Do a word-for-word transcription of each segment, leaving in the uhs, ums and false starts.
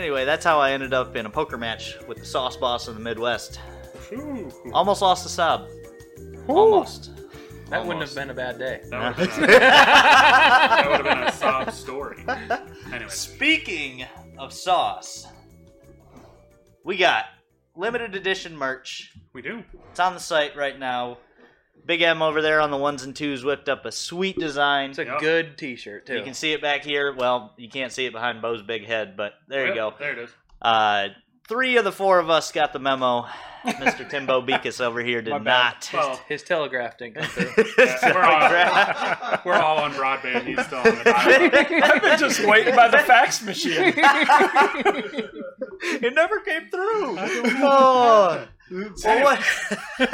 Anyway, that's how I ended up in a poker match with the sauce boss of the Midwest. Ooh. Almost lost to Saab. Almost. That Almost. wouldn't have been a bad day. That would have been, a- that would have been a sob story. Anyway. Speaking of sauce, we got limited edition merch. We do. It's on the site right now. Big M over there on the ones and twos whipped up a sweet design. It's a Yep. good T-shirt too. You can see it back here. Well, you can't see it behind Bo's big head, but there you Yep, go. There it is. Uh, three of the four of us got the memo. Mister Timbo Beakus over here did My bad. not. Well, His telegraph didn't come through. yeah, we're, all, we're all on broadband. He's still on the dial-up. I've been just waiting by the fax machine. It never came through. Oh, well, what?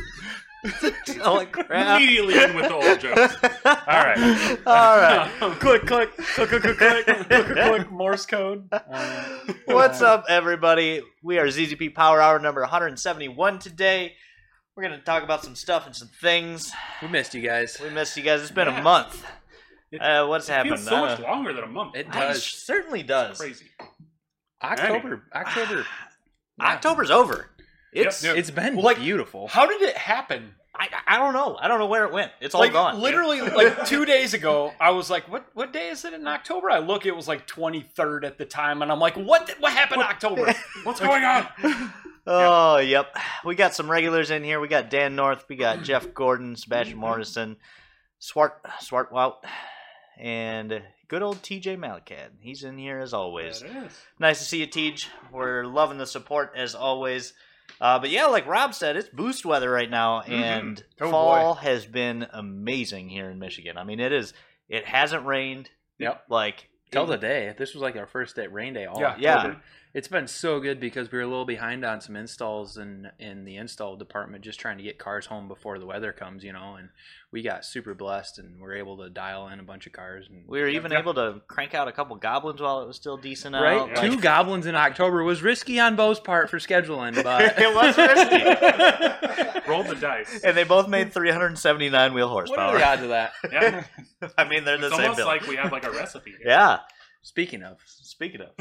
Oh, crap. Immediately in with the old jokes. All right. All right. click, click, click, click, click, click, click, click, Morse code. Uh, What's up, everybody? We are Z Z P Power Hour number one hundred seventy-one today. We're going to talk about some stuff and some things. We missed you guys. We missed you guys. It's been Yeah. a month. It- Uh, what's It happened? feels so much Uh, longer than a month. It It does. certainly does. Crazy. October. October. October's over. It's Yep. It's been Like, beautiful. how did it happen? I, I don't know. I don't know where it went. It's all Like gone. literally, like two days ago, I was like, "What? What day is it in October?" I look, it was like twenty-third at the time, and I'm like, "What? What happened in October?" What's going on? Oh, yep. We got some regulars in here. We got Dan North. We got Jeff Gordon, Sebastian Morrison, Swart Swartwout, and good old T J Malakad. He's in here as always. That is. Nice to see you, Tej. We're loving the support as always. Uh, but yeah, like Rob said, it's boost weather right now, and Oh, fall has been amazing here in Michigan. I mean, it is. It hasn't rained. Yep. Like Till it- the day. This was like our first day, rain day all Yeah. October. Yeah. It's been so good because we were a little behind on some installs in, in the install department, just trying to get cars home before the weather comes, you know, and we got super blessed and we're able to dial in a bunch of cars. And We were even Yeah. able to crank out a couple goblins while it was still decent Right? out. Two Like, goblins in October was risky on Bo's part for scheduling, but it was risky. Roll the dice. And they both made three hundred seventy-nine wheel what are horsepower. the odds of that? Yeah. I mean, they're the It's same almost build. like we have like a recipe here. Yeah. Speaking of, Speaking of,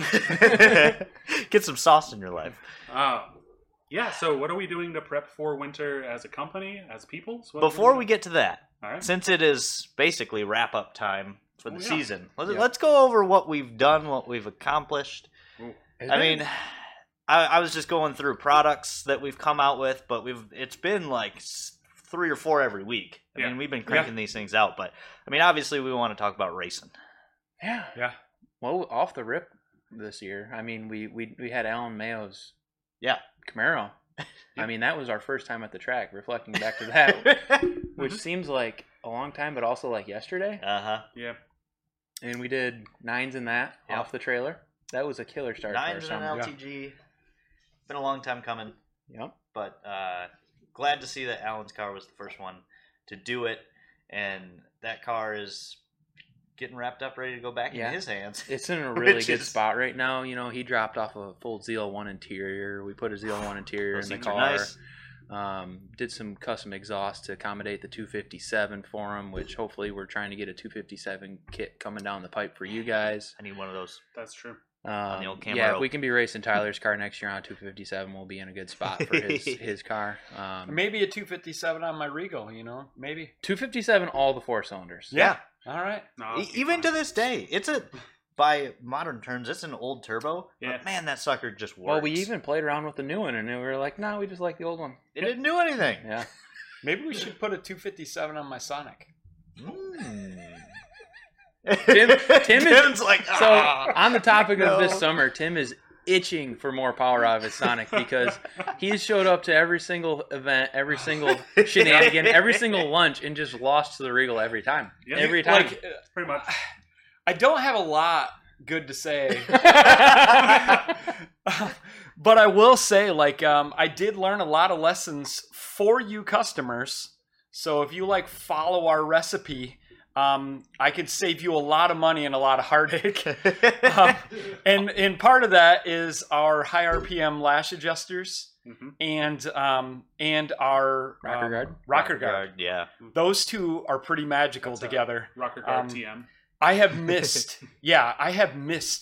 get some sauce in your life. Uh, yeah, so what are we doing to prep for winter as a company, as peoples? What Before are we get to that, All right. since it is basically wrap up time for the Oh, yeah. season, let's, Yeah. let's go over what we've done, what we've accomplished. I mean, I, I was just going through products that we've come out with, but we've it's been like s- three or four every week. I Yeah. mean, we've been cranking these things out, but I mean, obviously, we want to talk about racing. yeah, Yeah. well, off the rip this year, I mean, we we, we had Alan Mayo's Yeah. Camaro. I mean, that was our first time at the track, reflecting back to that, which seems like a long time, but also like yesterday. Uh huh. Yeah. And we did nines in that Yeah. off the trailer. That was a killer start. Nines for and our an summer. L T G. Been a long time coming, Yep. but uh, glad to see that Alan's car was the first one to do it, and that car is getting wrapped up, ready to go back Yeah. in his hands. It's in a really Which good is- spot right now. You know, he dropped off a full Z L one interior. We put a Z L one interior Those in the things are car. nice. Um, did some custom exhaust to accommodate the two fifty-seven for him, which hopefully we're trying to get a two fifty-seven kit coming down the pipe for you guys. I need one of those. That's true. Um, the old yeah, Camaro. if we can be racing Tyler's car next year on a two fifty-seven, we'll be in a good spot for his, his car. Um, Maybe a two fifty-seven on my Regal. You know, maybe. two fifty-seven, all the four cylinders. Yeah. All right. No, E- it'll be even to fine. this day, it's a by modern terms, it's an old turbo. Yeah. But man, that sucker just works. Well, we even played around with the new one, and we were like, no, we just like the old one. it didn't do anything. Yeah. Maybe we should put a two fifty-seven on my Sonic. Mm. Tim- Tim is- Tim's like, So "Ah." on the topic of this No. summer, Tim is itching for more power out of his Sonic because he's showed up to every single event, every single shenanigan, every single lunch, and just lost to the Regal every time. Yeah. Every time. Like, uh, Pretty much. I don't have a lot good to say. But I will say, like, um, I did learn a lot of lessons for you customers. So if you like follow our recipe, um, I could save you a lot of money and a lot of heartache. um, and and part of that is our high R P M lash adjusters hmm and um, and our Rocker um, guard? Rocker guard. yeah. Those two are pretty magical That's, uh, together. Rocker Guard Um, T M. I have missed, yeah, I have missed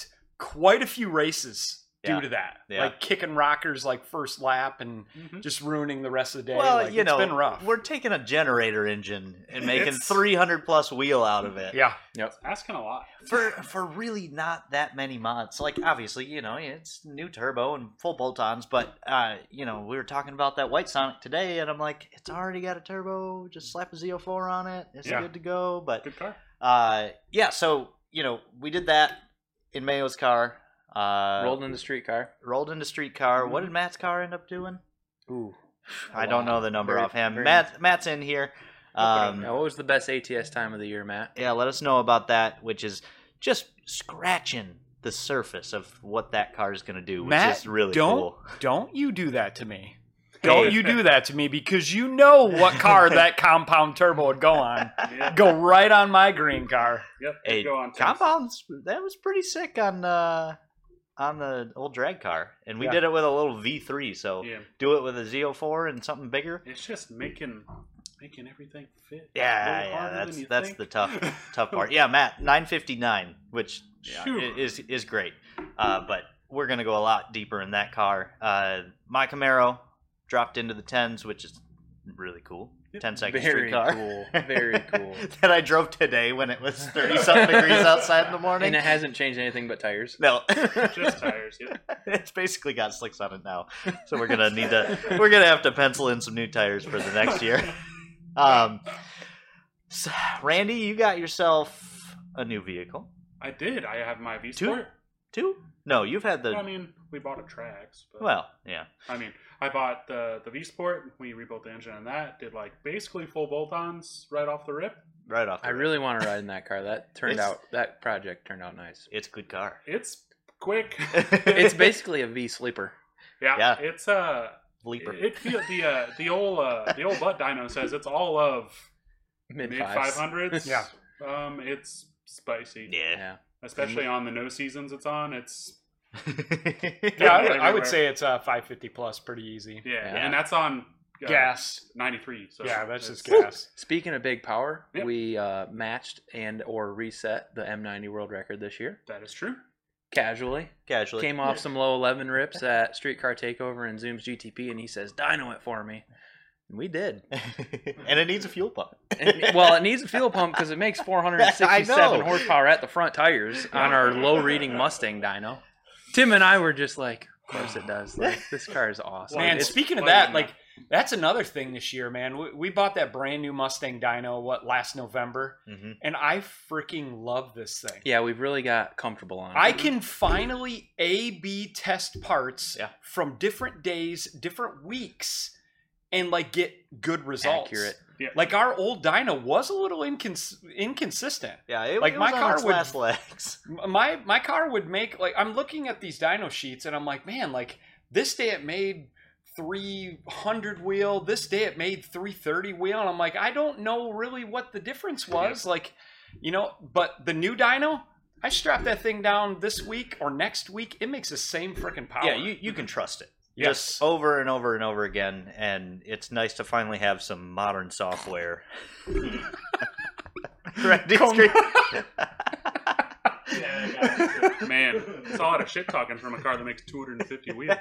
quite a few races due Yeah. to that. Yeah. Like kicking rockers like first lap and Mhm. just ruining the rest of the day. Well, like, you it's know, been rough. we're taking a generator engine and making It's- three hundred plus wheel out of it. Yeah. Asking a lot. For for really not that many mods. Like obviously, you know, it's new turbo and full bolt-ons, but uh, you know, we were talking about that White Sonic today, and I'm like, it's already got a turbo. Just slap a Z oh four on it. It's Yeah. good to go. But Good car. uh, yeah, so you know, we did that in Mayo's car. Uh, Rolled in the street car. rolled into street car. What did Matt's car end up doing? Ooh. I don't know the number Very- offhand. very- Matt, Matt's in here. Um, Now, what was the best A T S time of the year, Matt? yeah, let us know about that, which is just scratching the surface of what that car is going to do, which Matt, is really don't cool. don't you do that to me. Don't you do that to me because you know what car that compound turbo would go on. Yeah. Go right on my green car. Yep. Hey, go on. Tim. compounds, that was pretty sick on uh, on the old drag car, and we Yeah. did it with a little V three. So Yeah. do it with a Z oh four and something bigger. It's just making making everything fit. Yeah, Way yeah, harder that's than you that's think. the tough tough part. Yeah, Matt, nine fifty-nine, which yeah, Phew. i- is is great. Uh, but we're gonna go a lot deeper in that car. Uh, my Camaro dropped into the tens, which is really cool. ten second Very street car. cool. Very cool. that I drove today when it was thirty something degrees outside in the morning. And it hasn't changed anything but tires. No, Just tires. Yeah. it's basically got slicks on it now, so we're gonna need to. We're gonna have to pencil in some new tires for the next year. Um, so, Randy, you got yourself a new vehicle. I did. I have my V Sport. Two? No, you've had the. I mean, we bought a Trax. But, Well, yeah. I mean, I bought the the V Sport. We rebuilt the engine on that. Did like basically full bolt-ons right off the rip. Right off. The I rip. really want to ride in that car. That turned It's- out. That project turned out nice. It's a good car. It's quick. It's basically a V sleeper. yeah. Yeah. It's uh, Leaper. it, it feel the uh, the old uh, the old butt dyno says it's all of Mid mid fives. five hundreds. Yeah. Um, it's spicy. Yeah. Yeah. Especially on the no seasons it's on. It's Yeah, I, would- I Everywhere. would say it's a five fifty plus, pretty easy. yeah, Yeah. and that's on uh, Gas. ninety-three. So Yeah, that's just it's- gas. Speaking of big power, Yep. we uh, matched and or reset the M ninety world record this year. That is true. Casually. Casually. Came off some low eleven rips at Streetcar Takeover and Zoom's G T P, and he says, "Dyno it for me." And we did. and it needs a fuel pump. And, well, it needs a fuel pump because it makes four hundred I sixty-seven know. horsepower at the front tires on our low-reading Mustang dyno. Tim and I were just like, "Of course it does. Like, this car is awesome." Well, Man, it's speaking of plugged that, in like that's another thing this year, man. We, we bought that brand new Mustang dyno what last November, hmm and I freaking love this thing. Yeah, we've really got comfortable on it. I can finally A B test parts Yeah. from different days, different weeks, and like get good results. Accurate. Yeah. Like our old dyno was a little incons- inconsistent. Yeah, it, Like, it my was on car its would- last legs. My my car would make like I'm looking at these dyno sheets and I'm like, man, like this day it made three hundred wheel, this day it made three thirty wheel, and I'm like, I don't know really what the difference was. Like, you know, but the new dyno, I strap that thing down this week or next week, it makes the same freaking power. Yeah, you, you can trust it. Yes. Just over and over and over again, and it's nice to finally have some modern software. Right, these Come- great- Man, it's a lot of shit talking from a car that makes two hundred fifty wheels.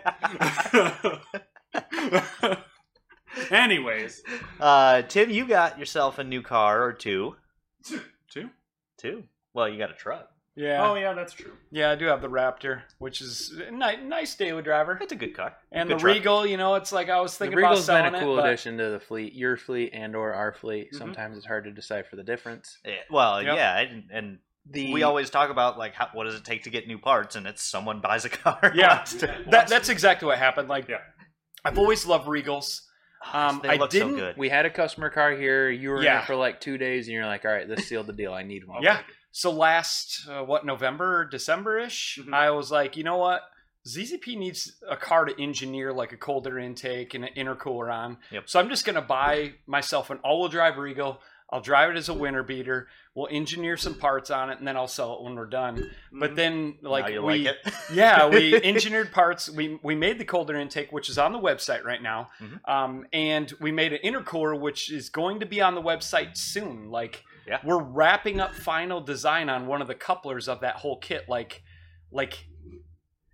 Anyways, uh, Tim, you got yourself a new car or two. two. Two. Well, you got a truck. Yeah. Oh yeah, that's true. Yeah, I do have the Raptor, which is a ni- nice daily driver. It's a good car. And Good the truck. Regal, you know, it's like I was The thinking about Regal's been selling a cool it, but addition to the fleet, your fleet and or our fleet. Mhm. Sometimes it's hard to decipher the difference. Yeah, well, Yep. yeah, and, and The we always talk about like how, what does it take to get new parts, and it's someone buys a car. Yeah. wants to- that, wants that's exactly what happened. Like, Yeah. I've always loved Regals. to- um, they I look didn't- so good. we had a customer car here. You were in Yeah. it for like two days, and you're like, "All right, this sealed the deal. I need one." Yeah. So last, uh, what, November, December-ish, Mhm. I was like, you know what? Z Z P needs a car to engineer like a cold air intake and an intercooler on. Yep. So I'm just going to buy myself an all-wheel drive Regal. I'll drive it as a winter beater. We'll engineer some parts on it, and then I'll sell it when we're done. But then, like, now you we, like it. yeah, we engineered parts. We we made the cold air intake, which is on the website right now, Mhm. um, and we made an intercooler, which is going to be on the website soon. Like, Yeah. we're wrapping up final design on one of the couplers of that whole kit. Like, like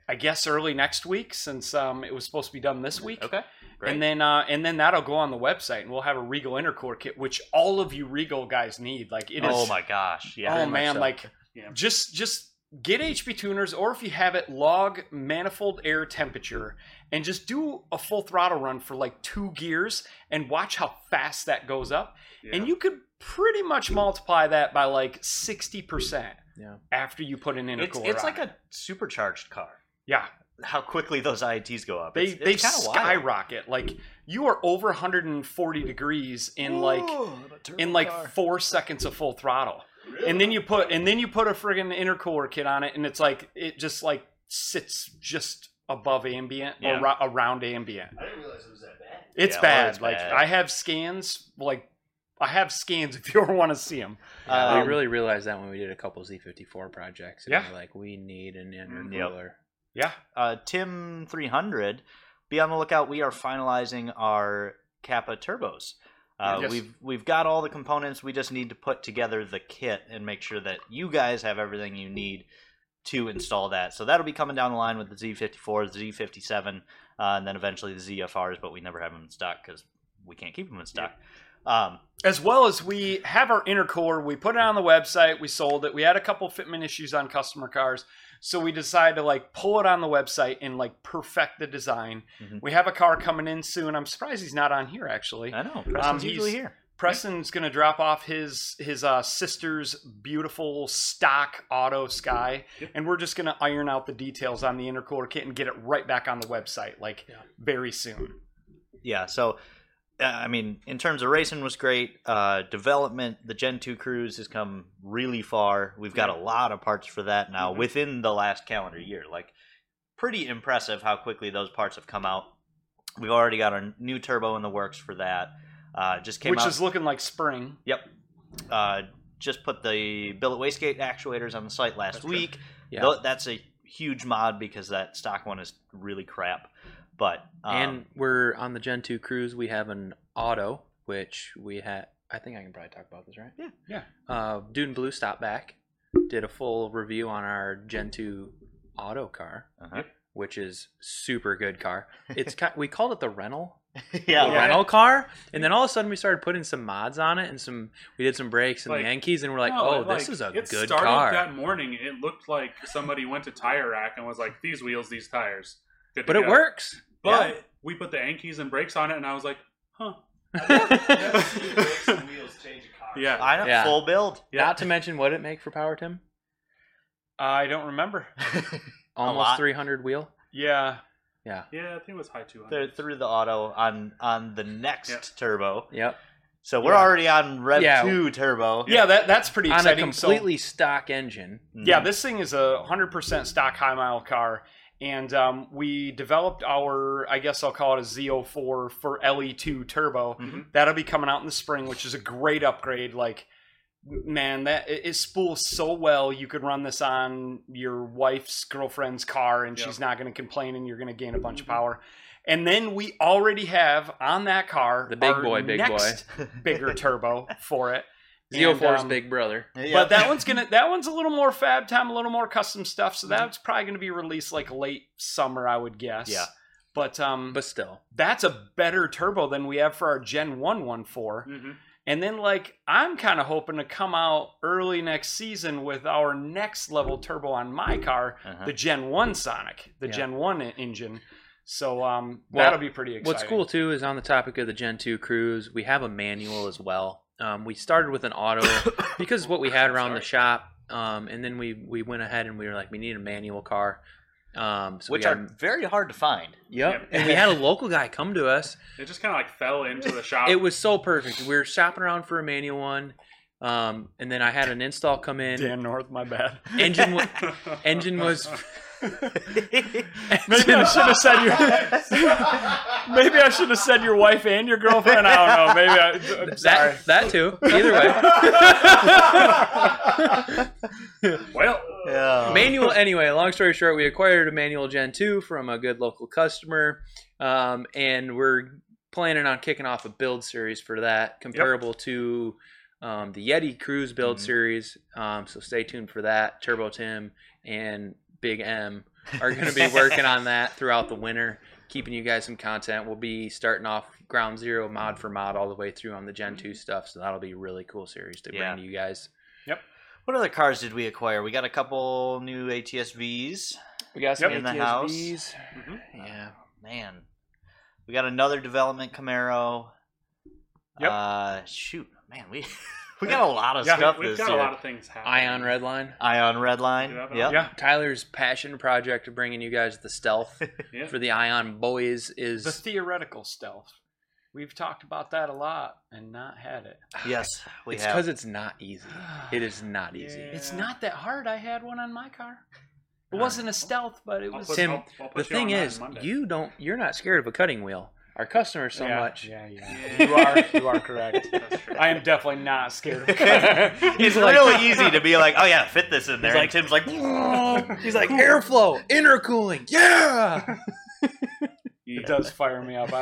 I guess early next week, since um, it was supposed to be done this week. Okay. Great. And then uh, and then that'll go on the website, and we'll have a Regal intercooler kit, which all of you Regal guys need. Like it is. oh my gosh. Yeah. oh very much man, so. like Yeah. just just get H P tuners, or if you have it, log manifold air temperature, and just do a full throttle run for like two gears, and watch how fast that goes up. Yeah. And you could pretty much multiply that by like sixty percent Yeah. after you put an It's, intercooler it's on like it. a supercharged car. Yeah. How quickly those I A Ts go up. They It's, they it's kinda wild. skyrocket. Like you are over one hundred forty degrees in like in like four seconds of full throttle. And then you put and then you put a friggin' intercooler kit on it, and it's like it just like sits just above ambient Yeah. or ra- around ambient. I didn't realize it was that bad. It's Yeah, well, bad. it's like bad. I have scans. Like I have scans if you ever want to see them. Um, we really realized that when we did a couple Z fifty-four projects. And Yeah. we're like, we need an Yep. intercooler. Yeah. uh, Tim three hundred, be on the lookout. We are finalizing our Kappa turbos. Uh, Yes. We've we've got all the components. We just need to put together the kit and make sure that you guys have everything you need to install that. So that'll be coming down the line with the Z fifty-four, the Z fifty-seven, uh, and then eventually the Z F Rs. But we never have them in stock because we can't keep them in stock. Um, As well as we have our intercooler, we put it on the website, we sold it. We had a couple fitment issues on customer cars, so we decided to like pull it on the website and like perfect the design. Mhm. We have a car coming in soon. I'm surprised he's not on here actually. I know Preston's he's- usually here. Preston's gonna drop off his his uh, sister's beautiful stock auto Sky, Yep. and we're just gonna iron out the details on the intercooler kit and get it right back on the website like Yeah. very soon. Yeah, so uh, I mean, in terms of racing was great. Uh, development, the Gen two Cruise has come really far. We've got a lot of parts for that now Mhm. within the last calendar year. Like, pretty impressive how quickly those parts have come out. We've already got our new turbo in the works for that. Uh, just came Which out. is looking like spring. Yep. Uh, just put the billet wastegate actuators on the site last That's good. week. Yeah. Tho- That's a huge mod because that stock one is really crap. But um, And we're on the Gen two Cruise. We have an auto, which we had. I think I can probably talk about this, right? Yeah. Yeah. Uh, Dude and Blue stopped back, did a full review on our Gen two auto car, uh-huh. which is super good car. It's ki- we called it the rental, yeah, the Yeah. rental car, and then all of a sudden we started putting some mods on it and some. We did some brakes and Like- the Yankees, and we're like, No, oh, like, this is a it good started car. that morning. It looked like somebody went to Tire Rack and was like, "These wheels, these tires." Good to But it go. works. But Yeah. we put the Yankees and brakes on it, and I was like, "Huh." Yeah. I know, Yeah. full build. Yeah. Not to mention what it make for power, Tim? I don't remember. lot. Almost three hundred wheel. Yeah. Yeah. Yeah, I think it was high two They're hundred. through the auto on on the next Yep. turbo. Yep. So we're Yeah. already on Rev Yeah. two turbo. Yeah, that that's pretty On a exciting. So- completely stock engine. Yeah, this thing is a one hundred percent stock high mile car. And um, we developed our, I guess I'll call it a Z oh four for L E two turbo. Mhm. That'll be coming out in the spring, which is a great upgrade. Like, man, that it, it spools so well. You could run this on your wife's girlfriend's car, and Yep. she's not going to complain, and you're going to gain a bunch Mhm. of power. And then we already have on that car The big our boy, big next bigger turbo for it. Z oh four's um, big brother. Yeah. But that one's gonna that one's a little more fab time, a little more custom stuff. So that's probably gonna be released like late summer, I would guess. Yeah. But um, But still. that's a better turbo than we have for our Gen one one four. Mm-hmm. And then like I'm kind of hoping to come out early next season with our next level turbo on my car, Uh-huh. the Gen one Sonic, the Yeah. Gen one en- engine. So um, Well, that'll be pretty exciting. What's cool too is on the topic of the Gen two Cruise, we have a manual as well. Um, we started with an auto because what we had around the shop, um, and then we we went ahead and we were like, we need a manual car, um, so Which we got, are very hard to find. yep. Yep. And we had a local guy come to us. It just kind of like fell into the shop. It was so perfect. We were shopping around for a manual one, um, and then I had an install come in. Dan North, my bad. Engine wa- engine was. Maybe I should have said your. Maybe I should have said your wife and your girlfriend. I don't know. Maybe I. I'm sorry. That, that too. Either way. well, Yeah. Manual, anyway, long story short, we acquired a manual Gen two from a good local customer, um, and we're planning on kicking off a build series for that, comparable to um, the Yeti Cruise build Mhm. series. Um, so stay tuned for that. Turbo Tim and Big M are going to be working on that throughout the winter, keeping you guys some content. We'll be starting off Ground Zero mod for mod all the way through on the Gen two stuff, so that'll be a really cool series to Yeah. bring to you guys. Yep. What other cars did we acquire? We got a couple new A T S Vs. We got some Yep. In the A T S house. Vs. Mm-hmm. Yeah. Man, we got another development Camaro. Yep. Uh, shoot, man, we we got a lot of Yeah, stuff We've this got year. a lot of things happening. Ion Redline. Ion Redline. Do you have it Yep. on? Yeah. Tyler's passion project of bringing you guys the stealth Yeah. for the Ion boys is The theoretical stealth. We've talked about that a lot and not had it. Yes, we it's have. because it's not easy. It is not easy. Yeah. It's not that hard. I had one on my car. It Uh, wasn't a stealth, but it I'll was. put- Tim, I'll- I'll The put you thing on that is, Monday. you don't. You're not scared of a cutting wheel. Our customers so yeah, much. Yeah, yeah. Yeah. You are. You are correct. That's true. I am definitely not scared of it. It's like- really easy to be like, oh yeah, fit this in there. He's and Tim's like, He's like airflow, intercooling. Yeah. Yeah. It does fire me up.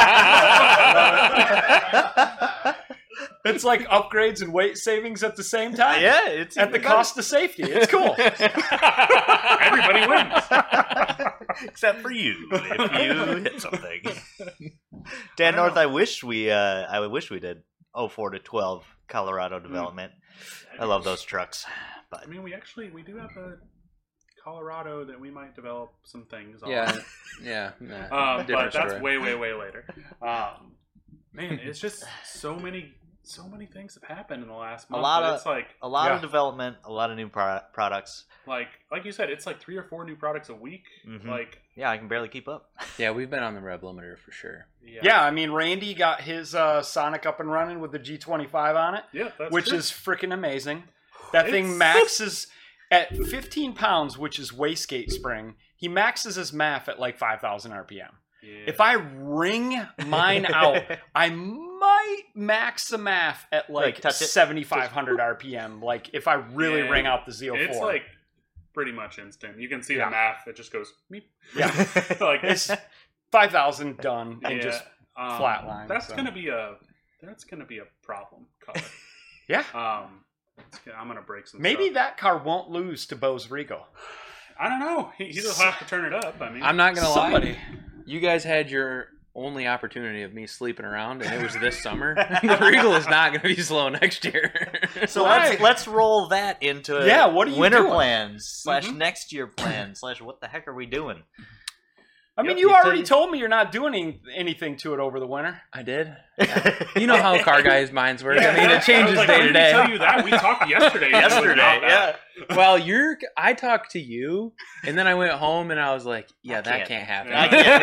I love it. It's like upgrades and weight savings at the same time. yeah, it's At the even better. cost of safety. It's cool. Everybody wins. Except for you, if you hit something. Dan I don't North, know. I wish we, uh, I wish we did oh four to twelve Colorado development. I love those trucks, but I mean, we actually we do have a Colorado that we might develop some things on. Yeah. Yeah. nah, Um, but different that's story. way, way, way later. Um, man, it's just so many, so many things have happened in the last month. lot that of- it's like, a lot Yeah. of development, a lot of new pro- products. like, like you said, it's like three or four new products a week. Mhm. Like, Yeah, I can barely keep up. Yeah, we've been on the rev limiter for sure. yeah, Yeah, I mean, Randy got his uh, Sonic up and running with the G twenty-five on it, yeah, that's which true. is freaking amazing. That thing It's- maxes at fifteen pounds, which is wastegate spring. He maxes his M A F at like five thousand R P M. Yeah. If I wring mine out, I might max the M A F at like, Like, touch it? seventy-five hundred R P M. Like if I really Yeah. wring out the Z oh four. it's like pretty much instant. You can see Yeah. the math; it just goes meep. Yeah. like It's five thousand done and yeah, just um, flatline, That's so. gonna be a that's gonna be a problem color. yeah. um, it's gonna- I'm gonna break some. Maybe stuff. that car won't lose to Bose Regal. I don't know. He, he'll have to turn it up. I mean, I'm not gonna Somebody. lie. You guys had your only opportunity of me sleeping around, and it was this summer. The Regal is not gonna be slow next year. So Why? let's let's roll that into Yeah, what are you winter doing? plans slash Mhm. next year plans slash what the heck are we doing? I mean, Yep, you you already could- told me you're not doing any, anything to it over the winter. I did. You know how car guys' minds work. I mean, Yeah, it changes I was like, day I to didn't day. Tell you that we talked yesterday. Yesterday, about that. yeah. Well, you're. I talked to you, and then I went home, and I was like, "Yeah, I that can't- can't happen." I can't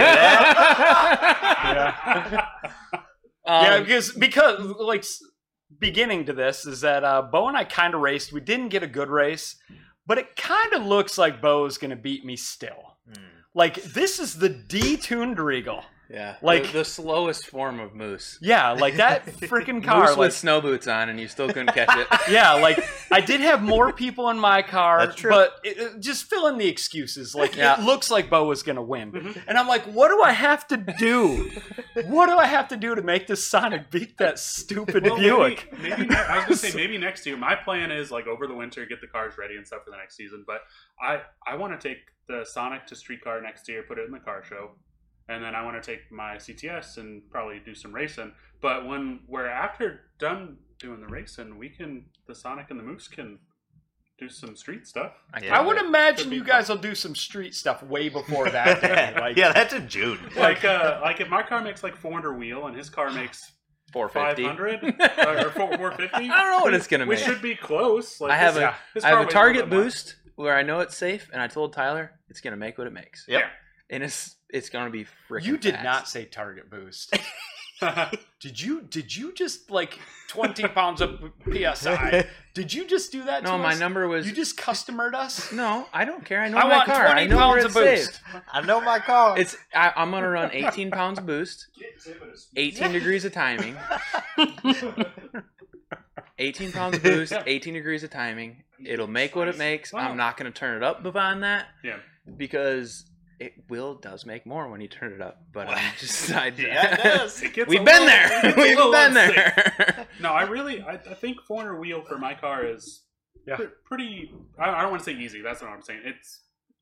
do Yeah. Um, yeah, because because like s- beginning to this is that uh, Bo and I kind of raced. We didn't get a good race, but it kind of looks like Bo's going to beat me still. Hmm. Like this is the detuned Regal. yeah, like- like the, the slowest form of moose. Yeah, like that freaking car. Moose Like, with snow boots on, and you still couldn't catch it. yeah, like I did have more people in my car, That's true. but it, it- just fill in the excuses. Like Yeah. it looks like Bo was going to win, Mhm. and I'm like, what do I have to do? What do I have to do to make this Sonic beat that stupid Well, Buick? maybe, maybe ne- I was gonna say maybe next year. My plan is like over the winter, get the cars ready and stuff for the next season. But I I want to take the Sonic to street car next year, put it in the car show, and then I want to take my C T S and probably do some racing. But when we're after done doing the racing, we can the Sonic and the Moose can do some street stuff. I, Yeah. I would imagine Could be you guys will do some street stuff way before that day. Like, yeah, that's in June. Like uh, like if my car makes like four hundred wheel and his car makes four five fifty. hundred or four fifty, I don't know what it's gonna we make. should be close. Like I have this- a his I have car a weighs target little bit more. boost where I know it's safe, and I told Tyler it's gonna make what it makes, Yep. and it's it's gonna be freaking. you did fast. not say target boost. Did you? Did you just like twenty pounds of P S I? Did you just do that? No, to my us? number was You just customered us. no. I don't care. I know I my want car. I twenty know where pounds it's of boost. safe. I know my car. It's I, I'm gonna run eighteen pounds of boost, eighteen degrees of timing, eighteen pounds of boost, eighteen degrees of timing. It'll make what it makes. Wow. I'm not gonna turn it up beyond that Yeah. because it will does make more when you turn it up. But I'm just I, Yeah, it does. It gets We've a been little- it there. gets a We've little been unsafe. there. No, I really, I, I think four hundred wheel for my car is Yeah. pre- pretty. I, I don't want to say easy. That's not what I'm saying. It's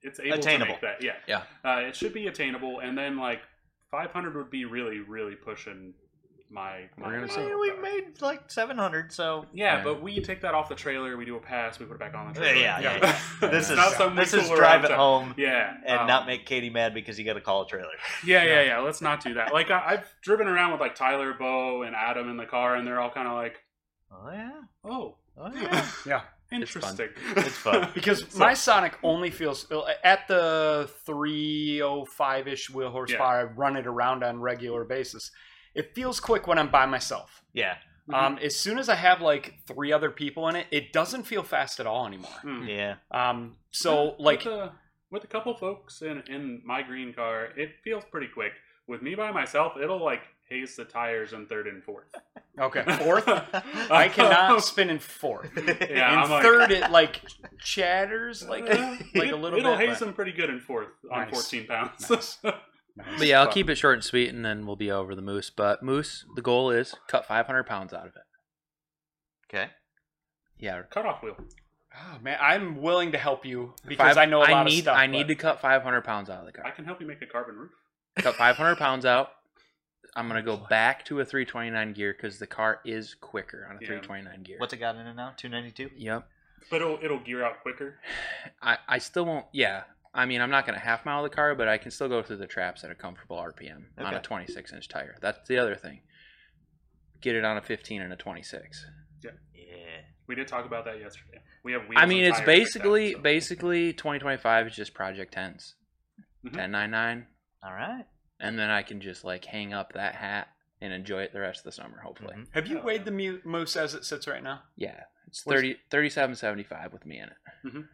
it's able Attainable. to make that. Yeah, Yeah. Uh, it should be attainable, and then like five hundred would be really, really pushing my. my We're gonna my see. Hey, we made like seven hundred, so Yeah, Yeah. but we take that off the trailer, we do a pass, we put it back on the yeah, trailer. yeah. yeah, yeah. This It's is not something this we is fool drive around it to- home Yeah, and um, not make Katie mad because you got to call a trailer. Yeah, yeah, yeah. Let's not do that. Like I, I've driven around with like Tyler, Bo, and Adam in the car, and they're all kind of like, Oh yeah, "Oh, oh yeah. Yeah. interesting." It's fun. Because So- my Sonic only feels at the three oh five ish wheel horsepower. I run it around on a regular basis. It feels quick when I'm by myself. Yeah, Um, as soon as I have like three other people in it, it doesn't feel fast at all anymore. Mm. yeah. Um, so With like, the, with a couple folks in in my green car, it feels pretty quick. With me by myself, it'll like haze the tires in third and fourth. okay, fourth, I cannot spin in fourth. Yeah, in I'm like, third, it like chatters like uh, like it, a little it'll bit. haze them pretty good in fourth on Nice. fourteen pounds. Nice. But yeah, I'll keep it short and sweet, and then we'll be over the moose. But moose, the goal is cut five hundred pounds out of it. Okay. Yeah, Cutoff wheel. Oh man, I'm willing to help you because Five- I know a lot I of need, stuff. I need but- to cut five hundred pounds out of the I car. can help you make a carbon roof. Cut five hundred pounds out. I'm gonna go back to a three twenty-nine gear because the car is quicker on a Yeah. three twenty-nine gear. What's it got in it now? two ninety-two. Yep. But it'll it'll gear out quicker. I, I still won't. Yeah. I mean, I'm not gonna half mile the car, but I can still go through the traps at a comfortable R P M on Okay. a twenty-six inch tire. That's the other thing. Get it on a fifteen and a twenty-six. Yeah. We did talk about that yesterday. We have. Wheels I mean, and it's tires like that, basically so- basically twenty twenty-five is just Project tens, Mhm. ten ninety-nine, All right. and then I can just like hang up that hat and enjoy it the rest of the summer. Hopefully, Mhm. Have you Oh, weighed yeah. the mu- moose as it sits right now? yeah, it's What's- thirty thirty-seven seventy-five with me in it. Mhm.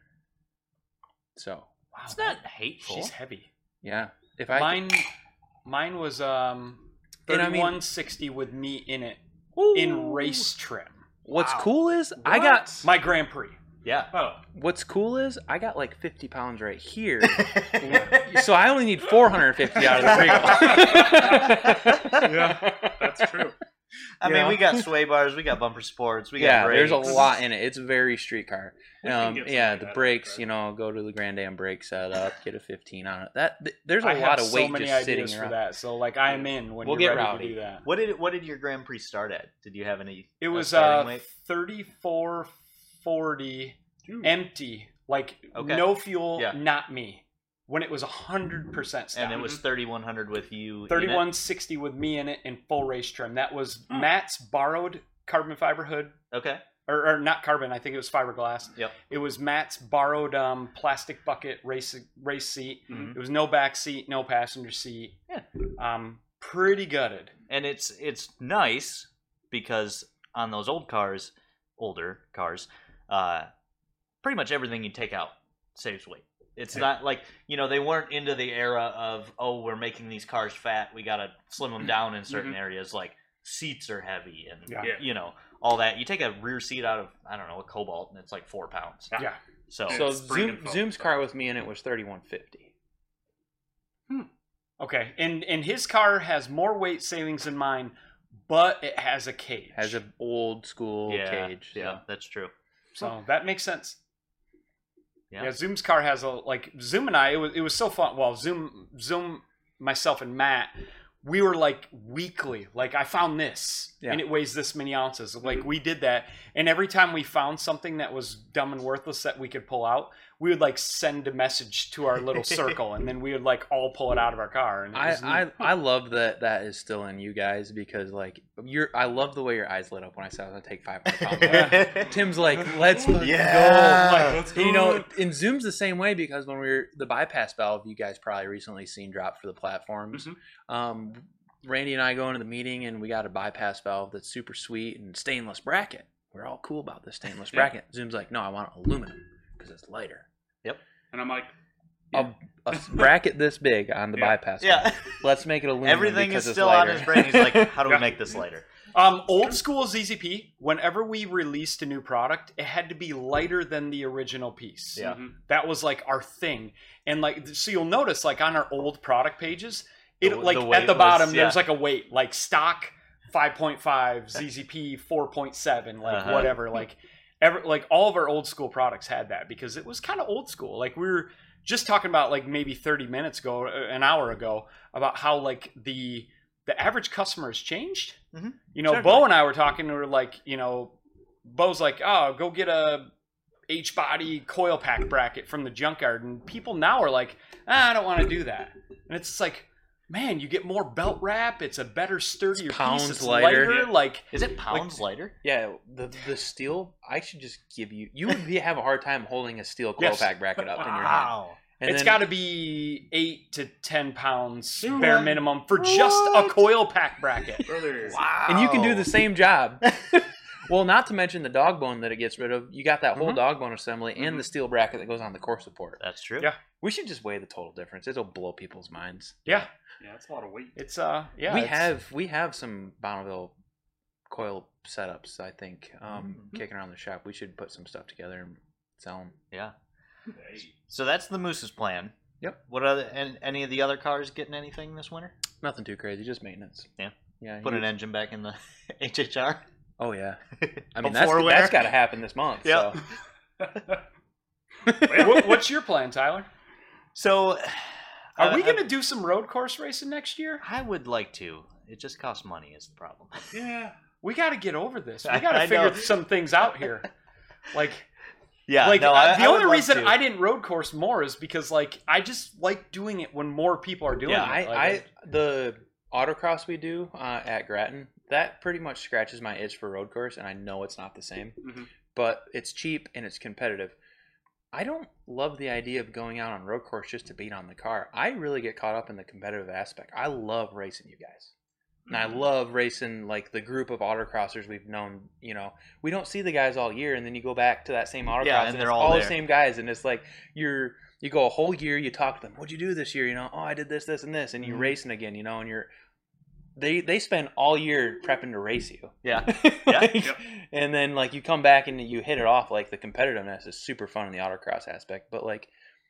So Wow, It's not hateful. She's heavy. yeah, if I Mine, mine was um And I mean- thirty-one sixty with me in it in race trim. what's Wow. cool is I got My Grand Prix. Yeah. Oh, what's cool is I got like fifty pounds right here, so I only need four hundred fifty out of the ring. yeah, that's true. I You mean, know? we got sway bars, we got bumper sports, we got Yeah, brakes. there's a lot in it. It's very street car. We can Um, get some yeah, like the that, brakes. right? You know, go to the Grand Am brake setup, get a fifteen on it. That th- there's a I lot have of weight so many just sitting ideas for around. that. So like I am in when We'll you're get ready rowdy. to do that. What did it, what did your Grand Prix start at? Did you have any? It uh, was starting uh weight? thirty-four forty Dude. empty, like Okay. no fuel, Yeah. not me. When it was one hundred percent and stock. it was thirty-one hundred with you. in it? thirty-one sixty with me in it in full race trim. That was Hmm. Matt's borrowed carbon fiber hood, Okay. or, or not carbon. I think it was fiberglass. Yep. It was Matt's borrowed um, plastic bucket race race seat. Mhm. It was no back seat, no passenger seat. Yeah. Um, pretty gutted. And it's it's nice because on those old cars, older cars, uh, pretty much everything you take out saves weight. It's Yeah. not like, you know, they weren't into the era of, oh, we're making these cars fat, we gotta slim them down in certain Mhm. areas. Like seats are heavy and Yeah. Yeah. you know all that. You take a rear seat out of, I don't know, a Cobalt, and it's like four pounds. Yeah. Yeah. So, Yeah. So It's spring Zoom, and foam, Zoom's so. car with me in it was thirty-one fifty. Okay, and and his car has more weight savings than mine, but it has a cage. Has an old school yeah, cage. yeah, so. that's true. So that makes sense. Yeah. Yeah. Zoom's car has a like Zoom and I. It was it was so fun. Well, Zoom, Zoom, myself and Matt, we were like weekly. Like I found this, Yeah. and it weighs this many ounces. Like we did that, and every time we found something that was dumb and worthless that we could pull out, we would like send a message to our little circle, and then we would like all pull it out of our car. And it I, was I neat. I love that that is still in you guys because like you're I love the way your eyes lit up when I said I was gonna take five hundred pounds. Tim's like, let's fucking Yeah. go. Like, Let's you know, go. and Zoom's the same way because when we were the bypass valve, you guys probably recently seen drop for the platforms. Mhm. Um, Randy and I go into the meeting and we got a bypass valve that's super sweet and stainless bracket. We're all cool about this stainless Yeah. bracket. Zoom's like, no, I want aluminum because it's lighter. And I'm like, A, a bracket this big on the Yeah. bypass Yeah. valve. Let's make it aluminum. Everything because is it's still on lighter. his brain. He's like, how do we Yeah. make this lighter? Um, old school Z Z P. Whenever we released a new product, it had to be lighter than the original piece. Yeah. mhm. That was like our thing. And like, so you'll notice like on our old product pages, it The- like the at weight the bottom was- there's yeah. like a weight, like stock five point five, Z Z P four point seven, like Uh-huh. whatever. Like ever, like all of our old school products had that because it was kind of old school. Like we were just talking about like maybe thirty minutes ago, an hour ago, about how like the the average customer has changed. Mm-hmm. You know, Certainly. Bo and I were talking. We were like, you know, Bo's like, oh, go get a H-body coil pack bracket from the junkyard, and people now are like, ah, I don't want to do that. And it's like, man, you get more belt wrap. It's a better, sturdier It's pounds piece. It's lighter. lighter. Yeah. Like, Is it pounds lighter? Yeah, the the steel. I should just give you. You would be, have a hard time holding a steel coil Yes. pack bracket up in your hand. Wow. And it's then- got to be eight to ten pounds What? bare minimum for just a coil pack bracket. Brother. Wow. and you can do the same job. Well, not to mention the dog bone that it gets rid of. You got that whole Mhm. dog bone assembly and Mhm. the steel bracket that goes on the core support. That's true. Yeah. We should just weigh the total difference. It'll blow people's minds. Yeah, Yeah, that's a lot of weight. it's uh, yeah, we it's- have we have some Bonneville coil setups. I think um, Mhm. kicking around the shop. We should put some stuff together and sell them. Yeah. Hey. So that's the Moose's plan. Yep. What other and any of the other cars getting anything this winter? Nothing too crazy, just maintenance. Yeah. Yeah. Put you- an engine back in the H H R. Oh yeah. I mean A that's four-wheeler. that's got to happen this month. Yep. So. What, what's your plan, Tyler? So, Are uh, we gonna do some road course racing next year? I would like to. It just costs money is the problem. Yeah. We got to get over this. I- We got to I figure know. some things out here. Like, Yeah. like no, uh, I, the I would only love reason to. I didn't road course more is because like I just like doing it when more people are doing Yeah, it. I, Like, I the autocross we do uh, at Grattan, that pretty much scratches my itch for road course, and I know it's not the same, Mhm. but it's cheap and it's competitive. I don't love the idea of going out on road course just to beat on the car. I really get caught up in the competitive aspect. I love racing you guys. And I love racing like the group of autocrossers we've known. You know, we don't see the guys all year, and then you go back to that same autocross, Yeah, and and, they're it's all all, there. the same guys, and it's like you're you go a whole year, you talk to them. What'd you do this year? You know, oh, I did this, this, and this, and you're Mhm. racing again. You know, and you're they they spend all year prepping to race you. Yeah. Like, Yep. And then like you come back and you hit it off. Like the competitiveness is super fun in the autocross aspect, but like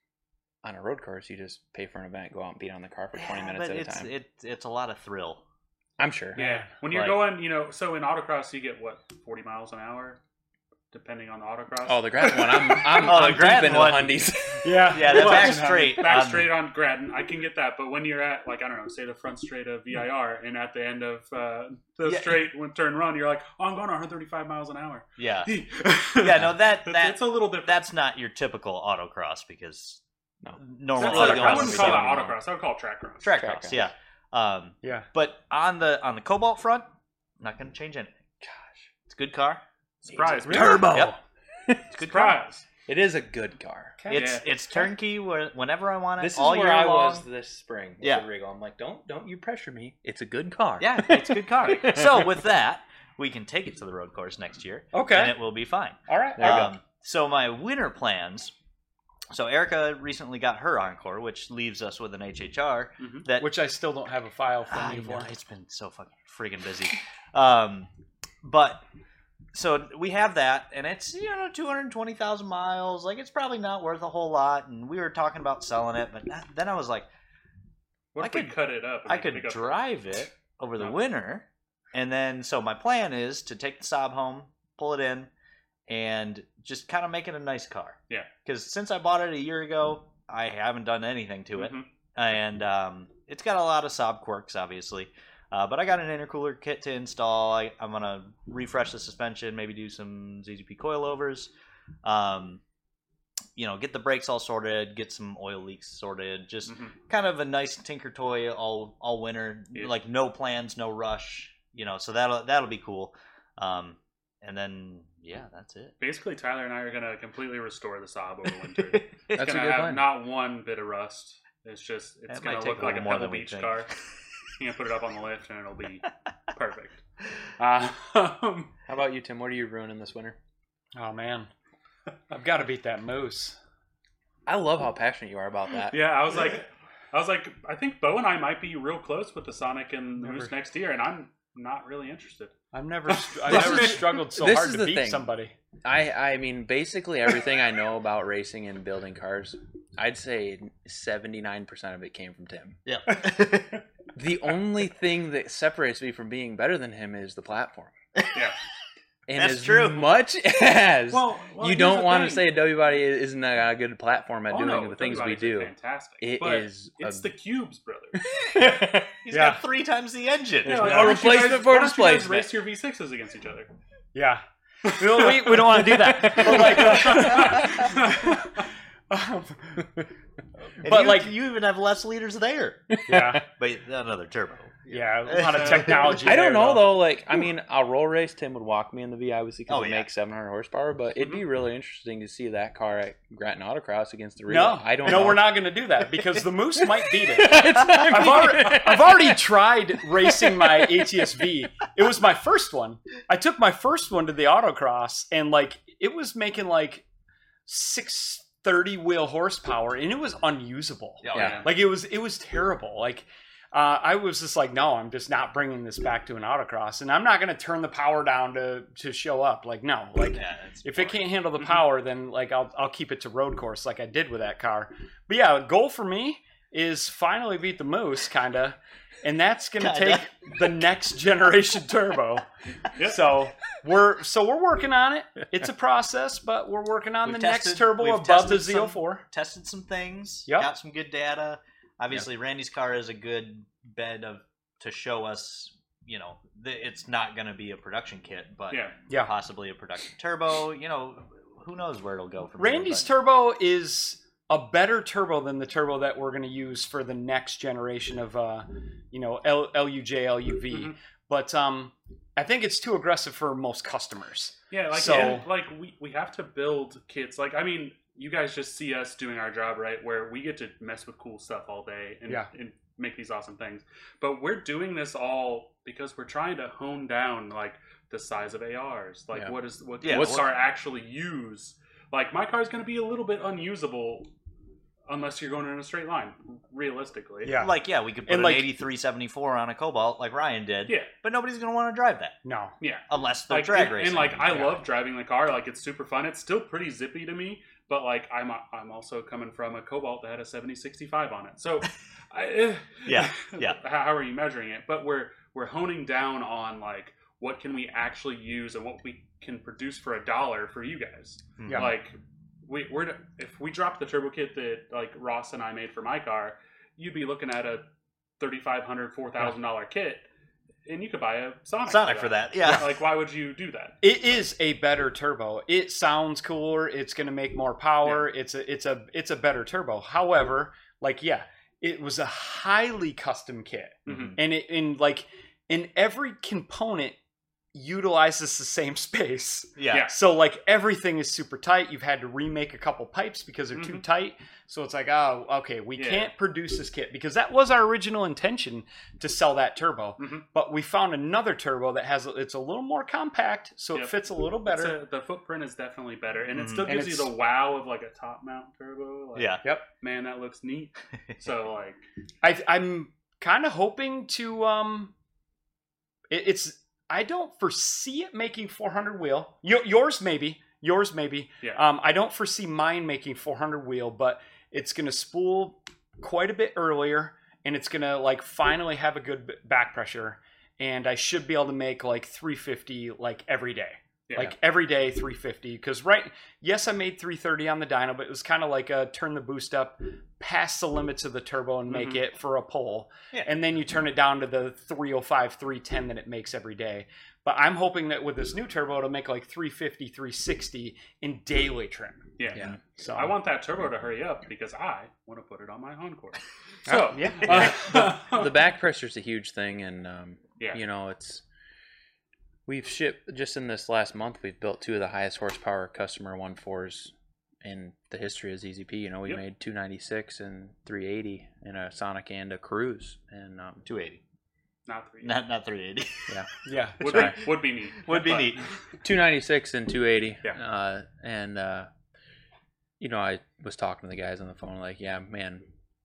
on a road course, you just pay for an event, go out and beat on the car for twenty Yeah, minutes but at a it's, time. It, it's a lot of thrill. I'm sure. Yeah. When you're Like- going, you know, so in autocross, you get what, forty miles an hour, depending on the autocross? Oh, the Grattan one. I'm I'm, Oh, the I'm deep Grattan into one. the Hundies. yeah, Yeah, the Well, back just straight. Back um, straight on Grattan, I can get that. But when you're at, like, I don't know, say the front straight of V I R, and at the end of uh, the Yeah. straight when turn run, you're like, oh, I'm going one hundred thirty-five miles an hour. Yeah. yeah, Yeah, no, that, That's, that it's a little different. that's not your typical autocross because No. normally That's they're autocross. going I wouldn't call that seventy autocross. I would call it track cross. Track Track cross, cross. yeah. Um, yeah. but on the on the Cobalt front, not going to change anything. Gosh, it's a good car. Surprise. Really? Turbo. Yep. It's a good car. Surprise. It is a good car. Okay. It's Yeah. it's turnkey where, whenever I want it. This is all where year I long. was this spring. With Yeah. the Regal. I'm like, don't don't you pressure me. It's a good car. Yeah, it's a good car. So with that, we can take it to the road course next year, Okay. and it will be fine. All right. There you go. Um, so my winter plans. So Erica recently got her Encore, which leaves us with an H H R. Mhm. That Which I still don't have a file from I you know, for. it's been so fucking friggin' busy. Um, but so we have that, and it's you know two hundred twenty thousand miles. Like it's probably not worth a whole lot. And we were talking about selling it, but that- then I was like, What I if we could- cut it up? and I make a could pickup? drive it over the No. winter, and then so my plan is to take the Saab home, pull it in, and just kind of make it a nice car. Yeah. Because since I bought it a year ago, I haven't done anything to it, Mhm. and um, it's got a lot of Saab quirks, obviously. Uh, but I got an intercooler kit to install. I, I'm gonna refresh the suspension, maybe do some Z Z P coilovers. Um, you know, get the brakes all sorted, get some oil leaks sorted. Just Mhm. kind of a nice tinker toy all all winter. Yeah. Like no plans, no rush. You know, so that'll that'll be cool. Um, and then yeah, that's it. Basically, Tyler and I are gonna completely restore the Saab over winter. That's It's a gonna good have plan. not one bit of rust. It's just it's That might gonna take look a like a little more Pebble than we Beach think. car. You can put it up on the lift and it'll be perfect. Um, How about you, Tim? What are you ruining this winter? Oh man, I've got to beat that moose. I love how passionate you are about that. yeah, I was like, I was like, I think Bo and I might be real close with the Sonic and the Never. Moose next year, and I'm not really interested. I've never, str- I've This never is- struggled so this hard is to the beat thing. somebody. I I mean, basically everything I know about racing and building cars, I'd say seventy-nine percent of it came from Tim. Yeah. The only thing that separates me from being better than him is the platform. Yeah, And That's as true. much as Well, well, you here's don't the want to thing. say W body isn't a good platform at Oh, doing no, the things we everybody's do, Fantastic. it but is It's a- the cubes, brother. He's Yeah. got three times the engine. Yeah, like, no why don't you replacement guys- for why don't you guys displacement. race your V sixes against each other. Yeah. We don't, we, we don't want to do that. But like, uh, um, And but you, like, you even have less liters there. yeah, But another turbo. yeah, a lot of technology. I don't there, know though. Like, I mean, I'll roll race. Tim would walk me in the V, obviously, because Oh, it yeah. makes seven hundred horsepower. But it'd be really interesting to see that car at Grattan Autocross against the real. No, I don't. no, know. we're not going to do that because the Moose might beat it. It's not I've me. already, I've already tried racing my A T S V. It was my first one. I took my first one to the autocross, and like it was making like six thirty wheel horsepower, and it was unusable. Oh, Yeah. Like it was, it was terrible. Like uh, I was just like, no, I'm just not bringing this back to an autocross, and I'm not going to turn the power down to to show up. Like no, like. Yeah, it's If it boring. can't handle the Mhm. power, then like I'll I'll keep it to road course like I did with that car. But yeah, a goal for me is finally beat the Moose, kinda, and that's gonna Kinda. take the next generation turbo. Yep. So we're so we're working on it. It's a process, but we're working on We've the next tested- turbo we've above the tested Z some- oh four. tested some things. Yep. Got some good data. Obviously, Randy's car is a good bed of to show us. You know, th- it's not going to be a production kit, but Yeah. Yeah. possibly a production turbo. You know, who knows where it'll go from here, Randy's but- turbo is a better turbo than the turbo that we're going to use for the next generation of, uh, you know, L- LUJ, L U V. Mhm. But um, I think it's too aggressive for most customers. Yeah, like So- and, like we, we have to build kits. Like I mean, you guys just see us doing our job, right? Where we get to mess with cool stuff all day and, Yeah. and make these awesome things. But we're doing this all because we're trying to hone down like the size of A Rs. Like Yeah. what is what Yeah, what we're- car actually use. Like my car is going to be a little bit unusable unless you're going in a straight line, realistically. Yeah. Like, yeah, we could put And, an like- eighty-three seventy-four on a Cobalt like Ryan did. Yeah. But nobody's going to want to drive that No. Yeah. unless they're Like drag and, racing. and like I Yeah. love driving the car. Like it's super fun. It's still pretty zippy to me. But like I'm I'm also coming from a Cobalt that had a seventy sixty-five on it. So I, eh, Yeah, yeah. how, how are you measuring it? But we're we're honing down on like what can we actually use and what we can produce for a dollar for you guys. Yeah. Like we we're if we dropped the turbo kit that like Ross and I made for my car, you'd be looking at a thirty-five hundred dollars, four thousand dollars kit, and you could buy a Sonic. Sonic for that, yeah. Like why would you do that? It is a better turbo. It sounds cooler. It's going to make more power. It's a it's a it's a better turbo. However, like yeah, it was a highly custom kit, Mhm. and it in like in every component utilizes the same space. Yeah. Yeah. So like everything is super tight. You've had to remake a couple pipes because they're too Mhm. tight. So it's like, oh, okay, we Yeah. can't produce this kit because that was our original intention to sell that turbo. Mhm. But we found another turbo that has it's a little more compact, so Yep. it fits a little It's better. a- the footprint is definitely better, and it Mhm. still And gives you it's- the wow of like a top mount turbo. Like, Yeah. Yep. man, that looks neat. So like, I, I'm kind of hoping to. Um, it, it's I don't foresee it making four hundred wheel. Y- yours maybe. Yours maybe. yeah, Um, I don't foresee mine making four hundred wheel, but it's going to spool quite a bit earlier, and it's going to like finally have a good b- back pressure, and I should be able to make like three fifty like every day. yeah. Like every day three fifty, because right, yes, I made three thirty on the dyno, but it was kind of like a turn the boost up past the limits of the turbo and make Mhm. it for a pole, Yeah. and then you turn it down to the three oh five, three ten that it makes every day. But I'm hoping that with this new turbo, it'll make like three fifty, three sixty in daily trim. yeah. Yeah. So I want that turbo to hurry up because I want to put it on my Encore. Oh, So yeah. uh, The back pressure is a huge thing, and um, Yeah. you know, it's we've shipped just in this last month. We've built two of the highest horsepower customer one fours in the history of Z Z P. You know, we Yep. made two ninety-six and three eighty in a Sonic and a Cruise, and um, two eighty. not three. Not not three eighty. yeah, yeah. would Sorry. be would be neat. Would be But- neat. two ninety-six and two eighty. Yeah. Uh, and uh, you know, I was talking to the guys on the phone, like, yeah, man,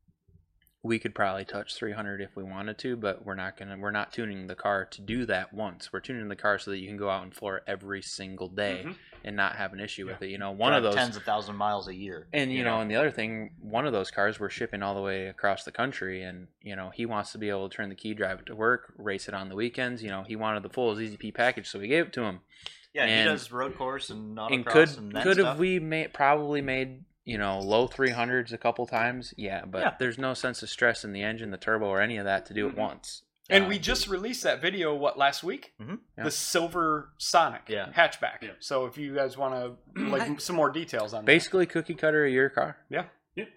we could probably touch three hundred if we wanted to, but we're not gonna. We're not tuning the car to do that once. We're tuning the car so that you can go out and floor it every single day Mhm. and not have an issue Yeah. with it. You know, one Drive of those. tens of thousand miles a year. And you you know, know? and the other thing, one of those cars we're shipping all the way across the country, and you know, he wants to be able to turn the key, drive it to work, race it on the weekends. You know, he wanted the full Z Z P package, so we gave it to him. Yeah, he And- does road course and autocross And and, could that could stuff. have we made probably made you know low three hundreds a couple times? Yeah, but Yeah. there's no sense of stress in the engine, the turbo, or any of that to do it Mhm. once. And Uh, we just released that video, what, last week? Mhm. Yeah. The Silver Sonic Yeah. hatchback. Yeah. So if you guys want to, like, some more details on basically cookie cutter of your car. that.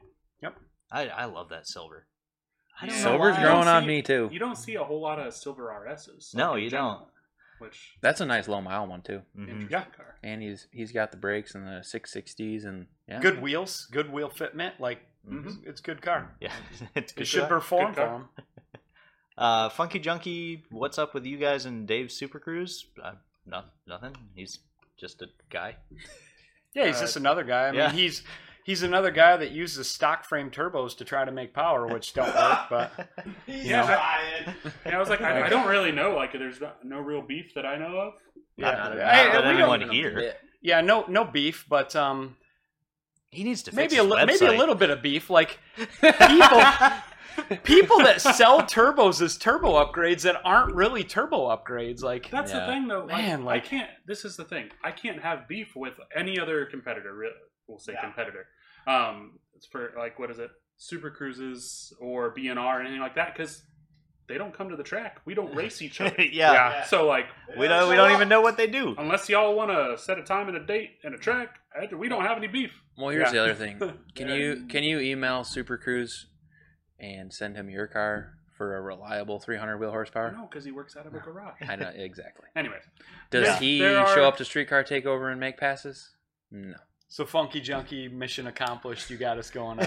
I, I love that silver. I don't Yeah. know Silver's why. You don't growing on see- me too. You don't see a whole lot of silver R S's. No, in you general, don't. Which That's a nice low mile one too. Mhm. interesting Yeah. car. And he's he's got the brakes and the six sixties and yeah. Good wheels, good wheel fitment. Like, Mhm. it's, it's a good car. Yeah, it's It good. should car. perform Good for car. him. Uh, Funky Junkie, what's up with you guys and Dave's Super Cruise? Uh, no, nothing. He's just a guy. Yeah, he's Uh, just another guy. I mean, yeah. he's he's another guy that uses stock frame turbos to try to make power, which don't work. But Yeah, know. I, yeah, I was like, I, I don't really know. Like, there's no, no real beef that I know of. Not, Yeah. not, Hey, not hey, that we anyone don't- here. yeah, no no beef, but um, He needs to fix maybe his a li- maybe a website. little bit of beef. Like people people that sell turbos as turbo upgrades that aren't really turbo upgrades. Like That's Yeah. the thing, though. Like, Man, I like- can't. This is the thing. I can't have beef with any other competitor. re- We'll say Yeah. competitor. Um, it's for like what is it? Super Cruises or B N R or anything like that because they don't come to the track. We don't race each other. yeah. Yeah. So like, we don't we don't even know what they do. unless y'all want to set a time and a date and a track, I- we don't have any beef. Well, here's Yeah. the other thing. Can Yeah. you can you email Super Cruise and send him your car for a reliable three hundred wheel horsepower? No, because he works out of a garage. I know exactly. Anyways, Does Yeah. he There are- show up to streetcar takeover and make passes? No. so, funky junkie, mission accomplished. You got us going on.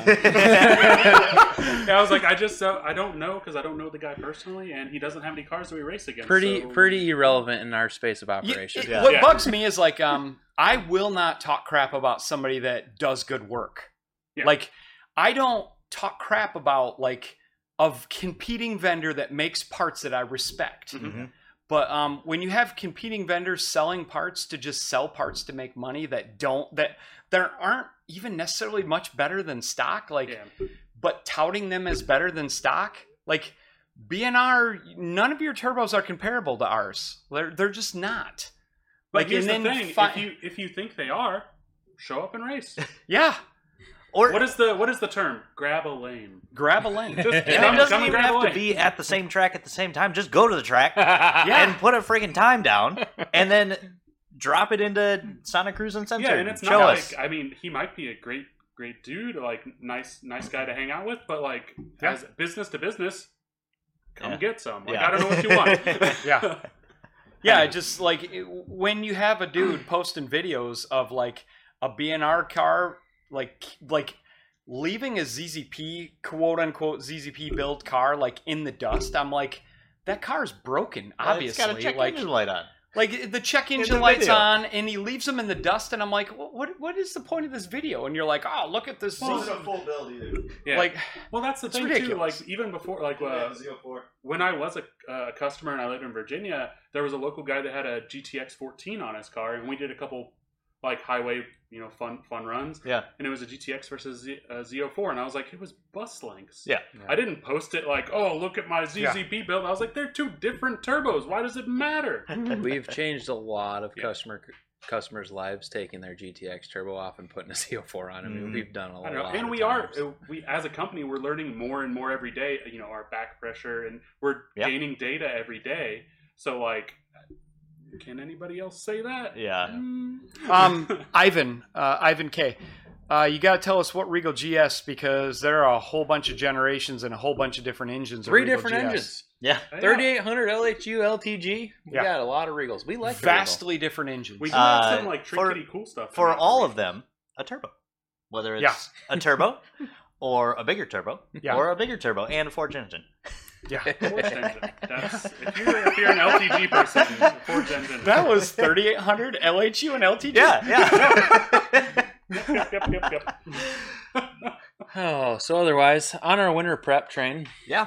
yeah, I was like, I just uh, I don't know because I don't know the guy personally, and he doesn't have any cars that we race against. Pretty so- pretty irrelevant in our space of Yeah, operation. it- Yeah. What Yeah. bugs me is like, um, I will not talk crap about somebody that does good work. Yeah. Like, I don't talk crap about like a competing vendor that makes parts that I respect. Mhm. Mhm. But um, when you have competing vendors selling parts to just sell parts to make money that don't that that aren't even necessarily much better than stock, like, Yeah. but touting them as better than stock, like B N R, none of your turbos are comparable to ours. They're they're just not. But Like, here's and the then thing: fi- if you if you think they are, show up and race. Yeah, Or What is the what is the term? Grab a lane. grab a lane. Just and come- it doesn't come and even grab have away. to be at the same track at the same time. Just go to the track Yeah. and put a freaking time down, and then drop it into Sonic Cruise Uncensored. Yeah, and it's Show not us. like I mean, he might be a great great dude, like nice nice guy to hang out with, but like Yeah. as business to business, come Yeah. get some. Like Yeah. I don't know what you want. Yeah. Yeah, I just like it- when you have a dude posting videos of like a B N R car, like like leaving a Z Z P quote unquote Z Z P build car like in the dust. I'm like, that car's broken. Obviously, it's got a check like engine light on. like the check In engine the lights video. on, and he leaves them in the dust, and I'm like, what what, what is the point of this video? And you're like, oh, look at this. Well, Z- full build either. Yeah. Like, well, that's the it's thing ridiculous. too. Like even before, like uh, when I was a, a customer and I lived in Virginia, there was a local guy that had a G T X fourteen on his car, and we did a couple like highway, you know, fun fun runs. Yeah. And it was a G T X versus Z, uh, Z oh four, and I was like, it was bus lengths. Yeah. I didn't post it like, oh, look at my Z Z P build. I was like, they're two different turbos. Why does it matter? We've changed a lot of Yeah. customer customers' lives taking their G T X turbo off and putting a Z oh four on. I mean, Mhm. we've done a I lot. don't know. And of we are, times. uh, we as a company, we're learning more and more every day. You know, our back pressure, and we're Yeah. gaining data every day. So, like, can anybody else say that? Yeah. Mm. um, Ivan, uh, Ivan K. Uh, you got to tell us what Regal G S, because there are a whole bunch of generations and a whole bunch of different engines. of Three Regal different G S. engines. Yeah. Yeah. thirty-eight hundred L H U L T G. We Yeah. got a lot of Regals. We like the Regal. Vastly different engines. We do have Uh, some like for- tricky cool stuff For in all of operation. them, a turbo. Whether it's Yeah. a turbo or a bigger turbo Yeah. or a bigger turbo and a Forge engine. yeah. Forged engine. That's if you're if you're an L T G person, Forged engine. That was thirty-eight hundred L H U and L T G. Yeah, yeah. yep, yep, yep, yep. Oh, so otherwise, on our winter prep train, yeah.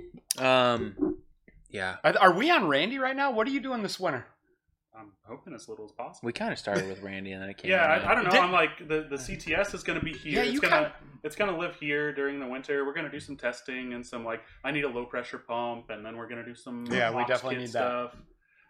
um, yeah, Are, are we on Randy right now? What are you doing this winter? I'm hoping as little as possible. we kind of started with Randy and then it came. Yeah, around. I, I don't know. Did- I'm like the, the C T S is going to be here. Yeah, it's you gonna kinda- it's gonna live here during the winter. We're gonna do some testing and some like I need a low pressure pump, and then we're gonna do some Yeah, we Mox definitely kit need that. stuff.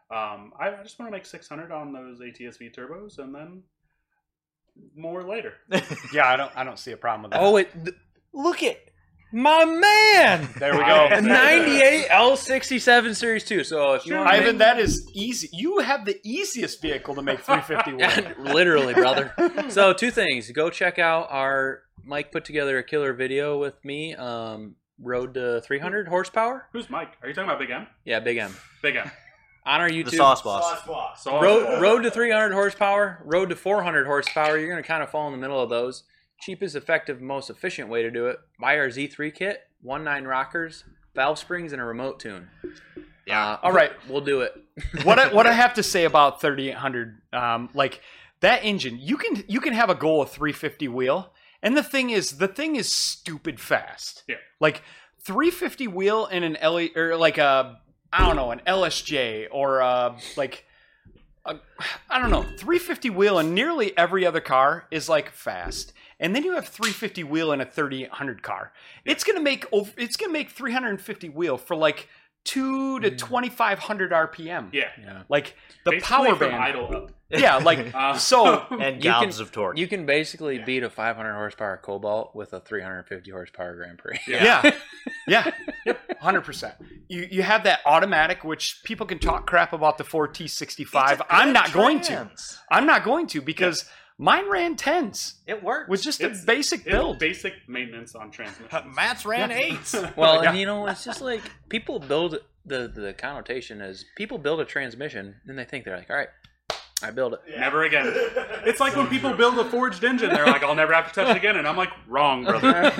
Um, I, I just want to make six hundred on those A T S V turbos, and then more later. Yeah, I don't I don't see a problem with that. Oh, it th- look at my man. There we go. A ninety-eight L sixty-seven Series two. So if you want to Ivan, that is easy. You have the easiest vehicle to make three fifty with. literally, brother. So two things. Go check out our Mike put together a killer video with me. Um, road to three hundred horsepower. Who's Mike? Are you talking about Big M? Yeah, Big M. Big M. On our YouTube. The sauce boss. So Road, road to three hundred horsepower, road to four hundred horsepower. You're going to kind of fall in the middle of those. Cheapest, effective, most efficient way to do it. Buy our Z three kit, one nine rockers, valve springs, and a remote tune. Yeah. Uh, All right. We'll do it. what I, what I have to say about thirty-eight hundred, um, like that engine, you can you can have a goal of three fifty wheel, and the thing is, the thing is stupid fast. Yeah. Like three fifty wheel in an L E or like a I don't know an L S J or a, like a, I don't know three fifty wheel in nearly every other car is like fast. And then you have three fifty wheel in a thirty-eight hundred car. It's gonna make over. It's gonna make three fifty wheel for like two to twenty-five hundred R P M. Yeah. Yeah. Like the Basically power from band. idle up. Yeah, like Uh, so. And You gobs can- of torque. You can basically Yeah. beat a five hundred horsepower Cobalt with a three hundred fifty horsepower Grand Prix. Yeah, yeah, one hundred percent. You you have that automatic, which people can talk crap about the Ford T sixty-five. I'm not going to. I'm not going to because mine ran tens It works. with just a It's- basic It's build. basic maintenance on transmission. Matt's ran eights. Well, Yeah. and you know, it's just like people build the the connotation is people build a transmission and they think they're like, all right, I build it. Never again. It's like when people build a forged engine, they're like, I'll never have to touch it again. And I'm like, wrong, brother.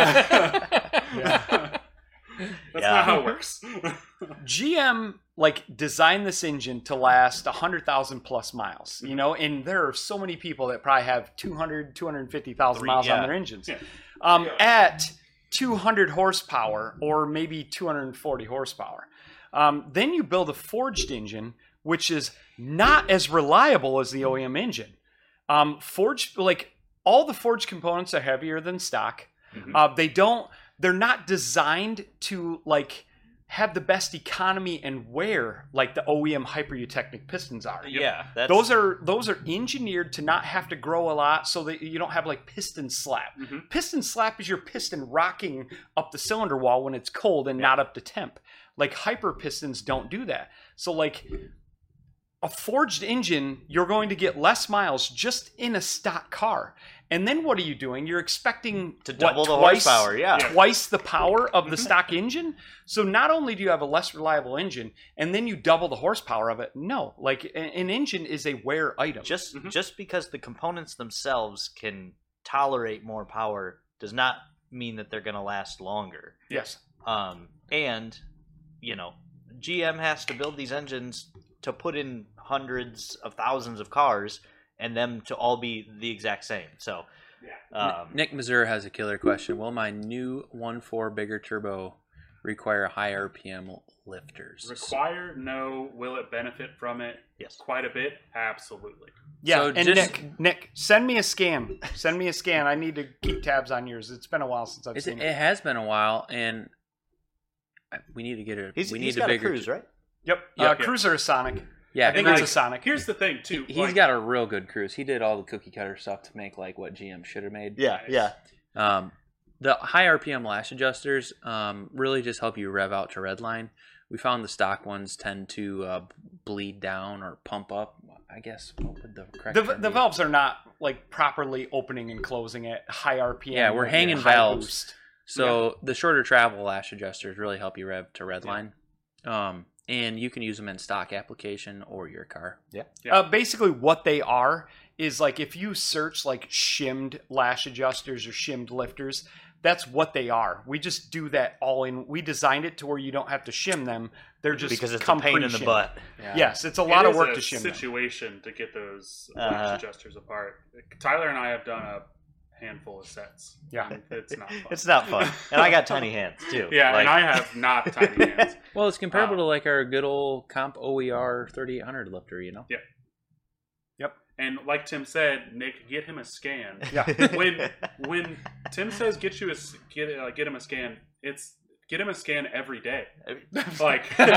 Yeah. That's Yeah. not how it works. G M like designed this engine to last one hundred thousand plus miles, you know, and there are so many people that probably have two hundred, two hundred fifty thousand Three, miles on yeah. their engines. Yeah. Um, at two hundred horsepower or maybe two hundred forty horsepower. Um, then you build a forged engine, which is not as reliable as the O E M engine. Um, forged, like all the forged components are heavier than stock. Mhm. Uh, they don't, they're not designed to like have the best economy and wear like the O E M Hyper-Eutechnic pistons are. Yeah, that's, Those are those are engineered to not have to grow a lot, so that you don't have like piston slap. Mhm. Piston slap is your piston rocking up the cylinder wall when it's cold and not up to temp. Like hyper pistons don't do that. So like a forged engine, you're going to get less miles just in a stock car. And then what are you doing? You're expecting to what, double the twice, horsepower. Yeah. Yeah. twice the power of the stock engine. So not only do you have a less reliable engine, and then you double the horsepower of it. No, like a- an engine is a wear item. Just Mhm. just because the components themselves can tolerate more power does not mean that they're going to last longer. yes. Um, and you know, G M has to build these engines to put in hundreds of thousands of cars, and them to all be the exact same. So, um, Nick Mazur has a killer question. Will my new one point four bigger turbo require high R P M lifters? Require, no. Will it benefit from it? yes. Quite a bit? Absolutely. Yeah, So and just- Nick, Nick, send me a scan. Send me a scan. I need to keep tabs on yours. It's been a while since I've It's, seen it it. has been a while, and I- we need to get a. He's, we he's need got a a bigger cruise, right? Yep. Yeah. uh, Cruiser is Sonic. Yeah, I think And it's like, a Sonic. Here's the thing, too. he, like, he's got a real good cruise. He did all the cookie cutter stuff to make like what G M should have made. Yeah, yeah. Um, the high R P M lash adjusters um, really just help you rev out to redline. We found the stock ones tend to uh, bleed down or pump up. I guess what would the correct The, term the be? valves are not like properly opening and closing at high R P M. Yeah, we're with hanging high valves. boost. So the shorter travel lash adjusters really help you rev to redline. Um, and you can use them in stock application or your car. Yeah. Uh, basically, what they are is like if you search like shimmed lash adjusters or shimmed lifters, that's what they are. We just do that all in. We designed it to where you don't have to shim them. They're just Because it's a come pain in the pre-shimmed. butt. Yeah. Yes, it's a It lot of is work a to shim them. situation to get those Uh-huh. lash adjusters apart. Tyler and I have done a handful of sets. Yeah. and it's not fun. It's not fun. And I got tiny hands, too. Yeah, Like- and I have not tiny hands. Well, it's comparable Uh, to like our good old comp O E R thirty-eight hundred lifter, you know? And like Tim said, Nick, get him a scan. Yeah. When when Tim says get you a s- get uh, get him a scan, it's get him a scan every day. Like, He's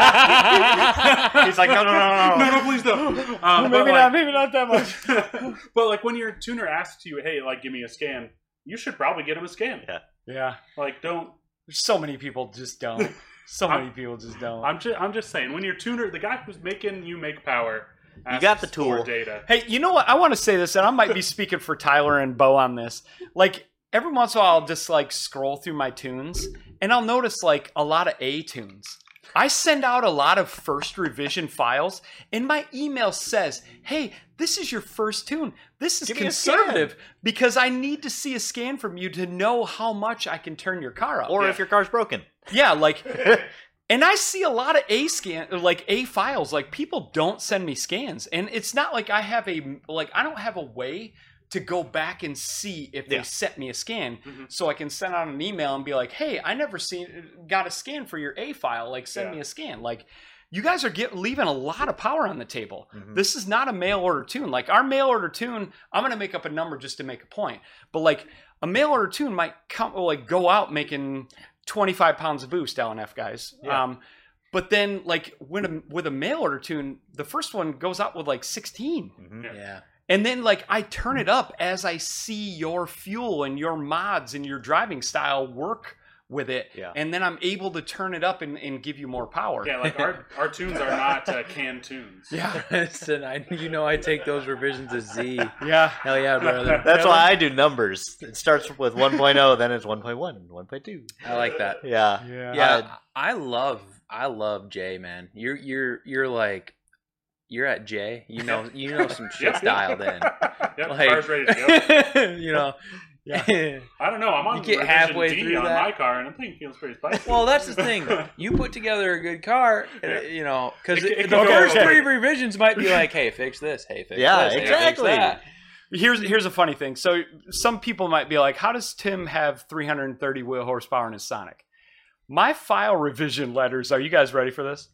like, no, no, no, no, no, no, please don't. Um, maybe but, not. like, Maybe not that much. but like when your tuner asks you, hey, like, give me a scan, you should probably get him a scan. Yeah. Yeah. Like, don't. There's so many people just don't. So many people just don't. I'm just, I'm just saying, when your tuner, the guy who's making you make power, You got the asks for tool. data. Hey, you know what? I want to say this, and I might be speaking for Tyler and Bo on this. Like, every once in a while, I'll just, like, scroll through my tunes, and I'll notice, like, a lot of A tunes. I send out a lot of first revision files, and my email says, hey, this is your first tune. This is Give me a conservative because I need to see a scan from you to know how much I can turn your car up. Or Yeah. if your car's broken. Yeah, like... And I see a lot of A scan, like A files. Like people don't send me scans, and it's not like I have a like I don't have a way to go back and see if they Yeah. sent me a scan, Mhm. so I can send out an email and be like, "Hey, I never seen got a scan for your A file. Like, send Yeah. me a scan." Like, you guys are get, leaving a lot of power on the table. Mhm. This is not a mail order tune. Like our mail order tune, I'm gonna make up a number just to make a point, but like a mail order tune might come like go out making twenty-five pounds of boost, L N F guys. Yeah. Um, but then like when a, with a mail order tune, the first one goes out with like sixteen. Mhm. Yeah. Yeah. And then like I turn it up as I see your fuel and your mods and your driving style work with it. Yeah. And then I'm able to turn it up and, and give you more power. Yeah, like our, our tunes are not uh, canned tunes. Yeah. Listen, I, you know I take those revisions as Z. Yeah. Hell yeah, brother. That's why I do numbers. It starts with one point oh, then it's one point one, one point two. I like that. Yeah. Yeah. Yeah, Uh, I love I love Jay, man. You're you're you're like you're at Jay. You know you know some shit's dialed in. Yep, Like- car's ready to go. you know. Yeah. I don't know. I'm on You get revision halfway D through on that. my car, and the thing feels pretty spicy. Well, that's the thing. You put together a good car, uh, you know, because It- it the can go first okay. three revisions might be like, "Hey, fix this. Hey, fix Yeah, this. Hey, fix exactly. that." Here's here's a funny thing. So some people might be like, how does Tim have three hundred thirty wheel horsepower in his Sonic? My file revision letters, are you guys ready for this?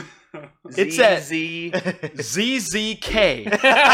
It's at Z. Z Z K.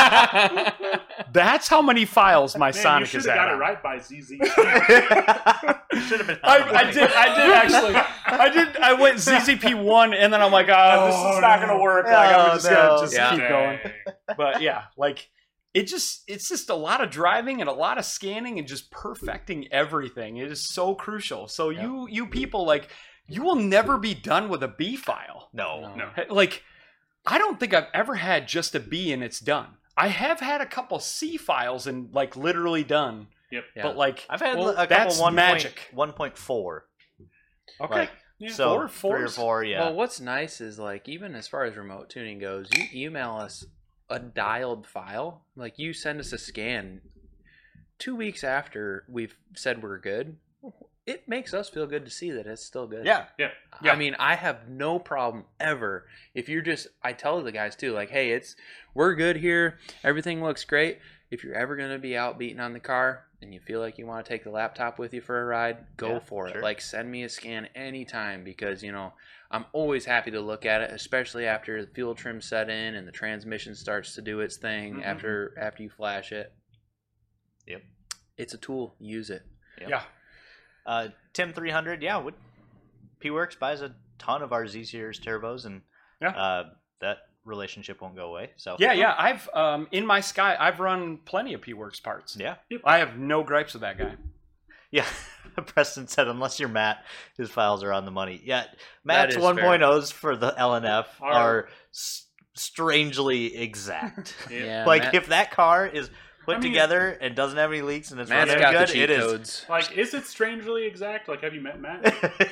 That's how many files my Man, Sonic you is should at. have got it on. right by Z Z. Should have been. I, I did. I did actually. I did. I went Z Z P one, and then I'm like, oh, this Oh, is not no. gonna work. Like, I'm Oh, just no. gonna just Yeah. keep going. Dang. But yeah, like it just it's just a lot of driving and a lot of scanning and just perfecting everything. It is so crucial. So you you people like you will never be done with a B file. No. No. Like I don't think I've ever had just a B and it's done. I have had a couple C files and like literally done. Yep. Yeah. But like I've had well, a couple that's one magic. one point four. Okay. Like, Yeah. so Four, three or fours? four, yeah. Well, what's nice is like even as far as remote tuning goes, you email us a dialed file. Like you send us a scan two weeks after we've said we're good. It makes us feel good to see that it's still good. yeah. Yeah. Yeah. I mean, I have no problem ever if you're just. I tell the guys too, like, hey, it's we're good here. Everything looks great. If you're ever gonna be out beating on the car and you feel like you want to take the laptop with you for a ride, go Yeah, for it. sure. Like, send me a scan anytime because you know I'm always happy to look at it, especially after the fuel trim set in and the transmission starts to do its thing Mhm. after after you flash it. Yep. It's a tool. Use it. Yep. Yeah. Uh, Tim three hundred, yeah. Would, P-Works buys a ton of our Z-Series turbos, and Yeah. uh, that relationship won't go away. So Yeah, yeah. I've um in my Sky, I've run plenty of P Works parts. yeah, I have no gripes with that guy. yeah. Preston said, unless you're Matt, his files are on the money. Yeah, That Matt's is one point ohs for the L N F Are- are s- strangely exact. Yeah. Yeah, like Matt- if that car is put I mean- together and doesn't have any leaks and it's Matt's running got good, the cheat it is. codes. Like, is it strangely exact? Like, have you met Matt?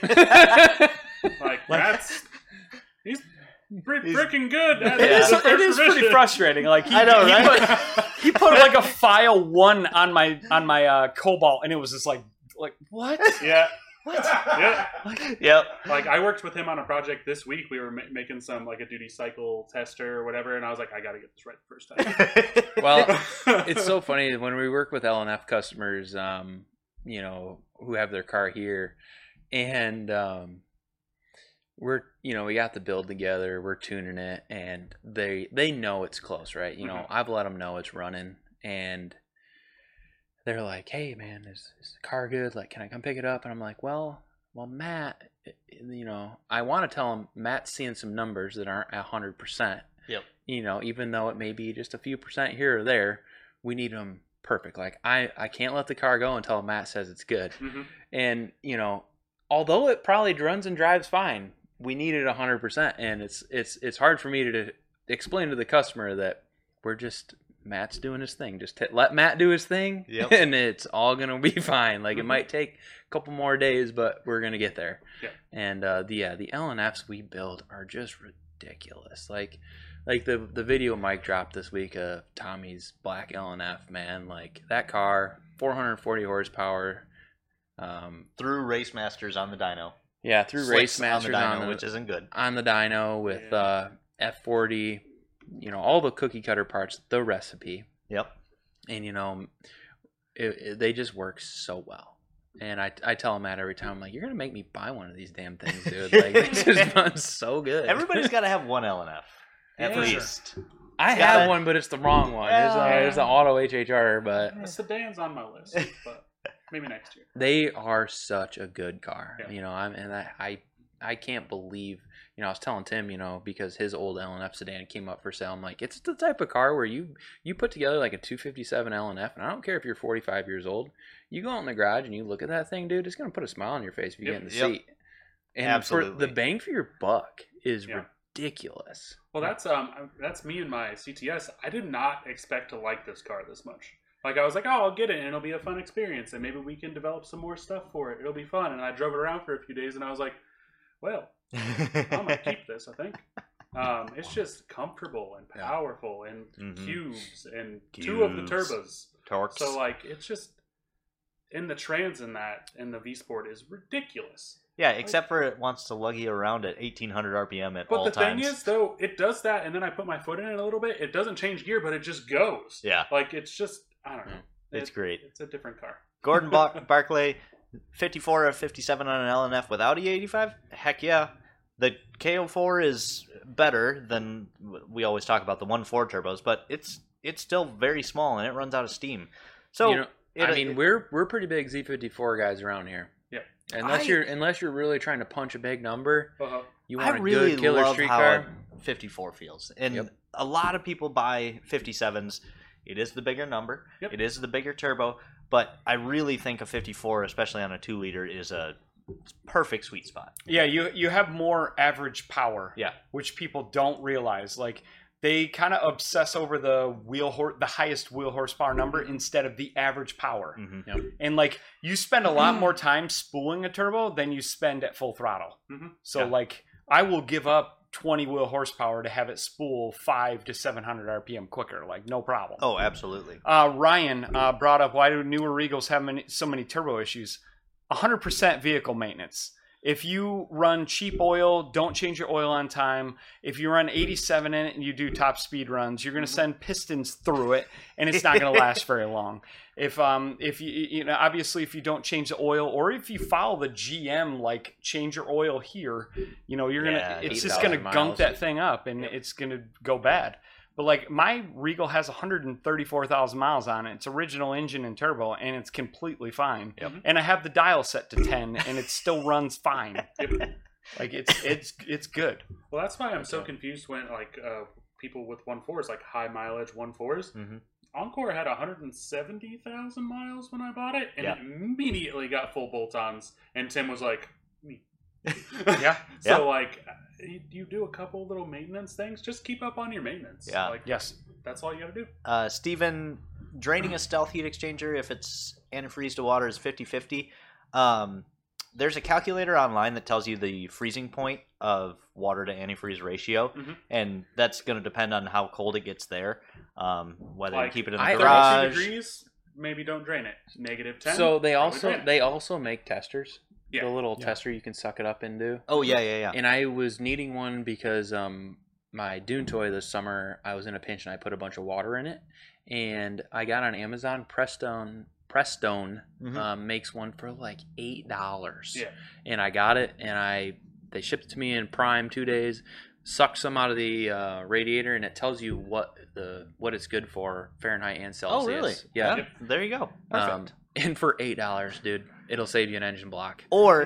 Like, Matt's he's pretty He's- freaking good. At It Yeah. is, the it first is pretty revision. frustrating. Like he, I know, he right? put, he put like a file one on my on my uh, Cobalt, and it was just like like what? Yeah. What? Yeah. Yep. Like, I worked with him on a project this week. We were ma- making some, like, a duty cycle tester or whatever, and I was like, I gotta get this right the first time. Well, it's so funny when we work with L N F customers, um, you know, who have their car here, and um, we're, you know, we got the build together, we're tuning it, and they they know it's close, right? You know, Mhm. I've let them know it's running, and they're like, "Hey, man, is, is the car good? Like, can I come pick it up?" And I'm like, "Well, well, Matt, you know, I want to tell him Matt's seeing some numbers that aren't a hundred percent. Yep. You know, even though it may be just a few percent here or there, we need them perfect. Like I, I can't let the car go until Matt says it's good. Mm-hmm. And you know, although it probably runs and drives fine, we need it a hundred percent. And it's it's it's hard for me to, to explain to the customer that we're just Matt's doing his thing. Just t- let Matt do his thing, Yep. and it's all gonna be fine. Like Mhm. it might take a couple more days, but we're gonna get there. Yeah. And uh, the yeah, the L N Fs we build are just ridiculous. Like like the the video Mike dropped this week of Tommy's black L N F, man. Like that car, four hundred forty horsepower. Um, Through Race Masters on the dyno. yeah, through Slicks Race Masters on the dyno, on the, which isn't good. on the dyno with Yeah. uh, F forty. You know, all the cookie cutter parts, the recipe. Yep. And you know, it, it, they just work so well. And I, I tell Matt every time, I'm like, you're gonna make me buy one of these damn things, dude. Like they just run so good. Everybody's got to have one L N F at Yeah. least. I it's have gotta- one, but it's the wrong one. It's, Yeah. a, it's an auto H H R, but The sedan's on my list, but maybe next year. they are such a good car. Yeah. You know, I'm and I, I I can't believe. You know, I was telling Tim, you know, because his old L N F sedan came up for sale. I'm like, it's the type of car where you you put together like a two fifty-seven L N F, and I don't care if you're forty-five years old. You go out in the garage and you look at that thing, dude. It's gonna put a smile on your face if you Yep. get in the Yep. seat. And Absolutely. for the bang for your buck is Yeah. ridiculous. Well, that's um, that's me and my C T S. I did not expect to like this car this much. Like I was like, oh, I'll get it, and it'll be a fun experience, and maybe we can develop some more stuff for it. It'll be fun. And I drove it around for a few days, and I was like, well, I'm gonna keep this. I think um, it's just comfortable and Yeah. powerful, and Mhm. cubes, and two of the Cubes. turbos. Torques. So like, it's just in the trans in that in the V Sport is ridiculous. yeah, except for it wants to lug you around at eighteen hundred R P M at But all the times. thing is, though, it does that, and then I put my foot in it a little bit. It doesn't change gear, but it just goes. yeah, Like it's just, I don't know. it's It- great. It's a different car. Gordon Bar- Barclay, fifty-four or fifty-seven on an L N F without E eighty-five? Heck yeah. The K O four is better than we always talk about the one point four turbos, but it's it's still very small and it runs out of steam. So you know, it, I mean, it- we're we're pretty big Z fifty-four guys around here. Yep. Unless I- you're unless you're really trying to punch a big number, Uh-huh. you I want a really good killer love street how car. a fifty-four feels, and Yep. a lot of people buy fifty-sevens. It is the bigger number. Yep. It is the bigger turbo, but I really think a fifty-four, especially on a two liter, is a perfect sweet spot. Yeah, you you have more average power. Yeah. Which people don't realize. Like they kind of obsess over the wheel hor- the highest wheel horsepower number instead of the average power. Mhm. And like you spend a lot more time spooling a turbo than you spend at full throttle. Mhm. So Yeah. like I will give up twenty wheel horsepower to have it spool five to seven hundred R P M quicker. Like no problem. Oh, absolutely. Uh, Ryan uh, brought up, why do newer Regals have many, so many turbo issues? one hundred percent vehicle maintenance. If you run cheap oil, don't change your oil on time. If you run eighty-seven in it and you do top speed runs, you're going to send pistons through it, and it's not going to last very long. If um if you you know obviously if you don't change the oil, or if you follow the G M like change your oil here, you know you're gonna Yeah, it's eight just going to thousand gunk miles. that thing up, and it's going to go bad. But like my Regal has one hundred thirty-four thousand miles on it. It's original engine and turbo, and it's completely fine. Yep. And I have the dial set to ten, and it still runs fine. Yep. Like it's it's it's good. Well, that's why I'm so confused when like uh, people with one fours, like high mileage one fours. Mhm. Encore had one hundred seventy thousand miles when I bought it, and Yeah. it immediately got full bolt-ons. And Tim was like, "Me." Yeah. So Yeah. like, you, you do a couple little maintenance things. Just keep up on your maintenance. Yeah. Like Yes. that's all you got to do. Uh, Steven, draining a stealth heat exchanger if it's antifreeze to water is fifty-fifty. Um, there's a calculator online that tells you the freezing point of water to antifreeze ratio, Mhm. and that's going to depend on how cold it gets there. Um, whether Like, you keep it in the I- thirty-two garage. degrees, maybe don't drain it. Negative ten. So they probably also drain it. they also make testers. Yeah. The little Yeah. tester you can suck it up into. Oh yeah, yeah, yeah. And I was needing one because um my Dune toy this summer, I was in a pinch and I put a bunch of water in it, and I got on Amazon Prestone. Prestone Mhm. um, makes one for like eight dollars. Yeah. And I got it, and I they shipped it to me in Prime two days. Sucked some out of the uh, radiator, and it tells you what the what it's good for Fahrenheit and Celsius. Oh really? Yeah. There you go. Perfect. Um, and for eight dollars, dude, it'll save you an engine block. Or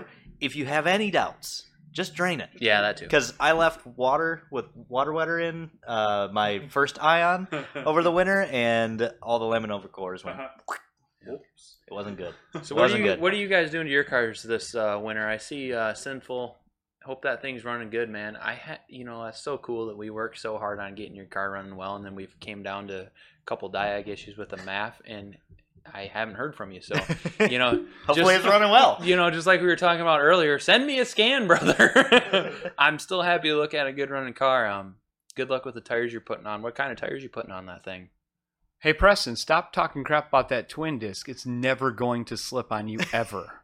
if you have any doubts, just drain it. Yeah, that too. Because I left water with water wetter in uh, my first Ion over the winter, and all the lemon over cores went. Uh-huh. Oops. It wasn't good. So what are Wasn't you good. what are you guys doing to your cars this uh, winter? I see uh, Sinful. Hope that thing's running good, man. I ha- you know that's so cool that we worked so hard on getting your car running well, and then we came down to a couple diag issues with the M A F, and I haven't heard from you. So you know, Hopefully just- it's running well. You know, just like we were talking about earlier, send me a scan, brother. I'm still happy to look at a good running car. Um, good luck with the tires you're putting on. What kind of tires you putting on that thing? Hey, Preston, stop talking crap about that twin disc. It's never going to slip on you ever.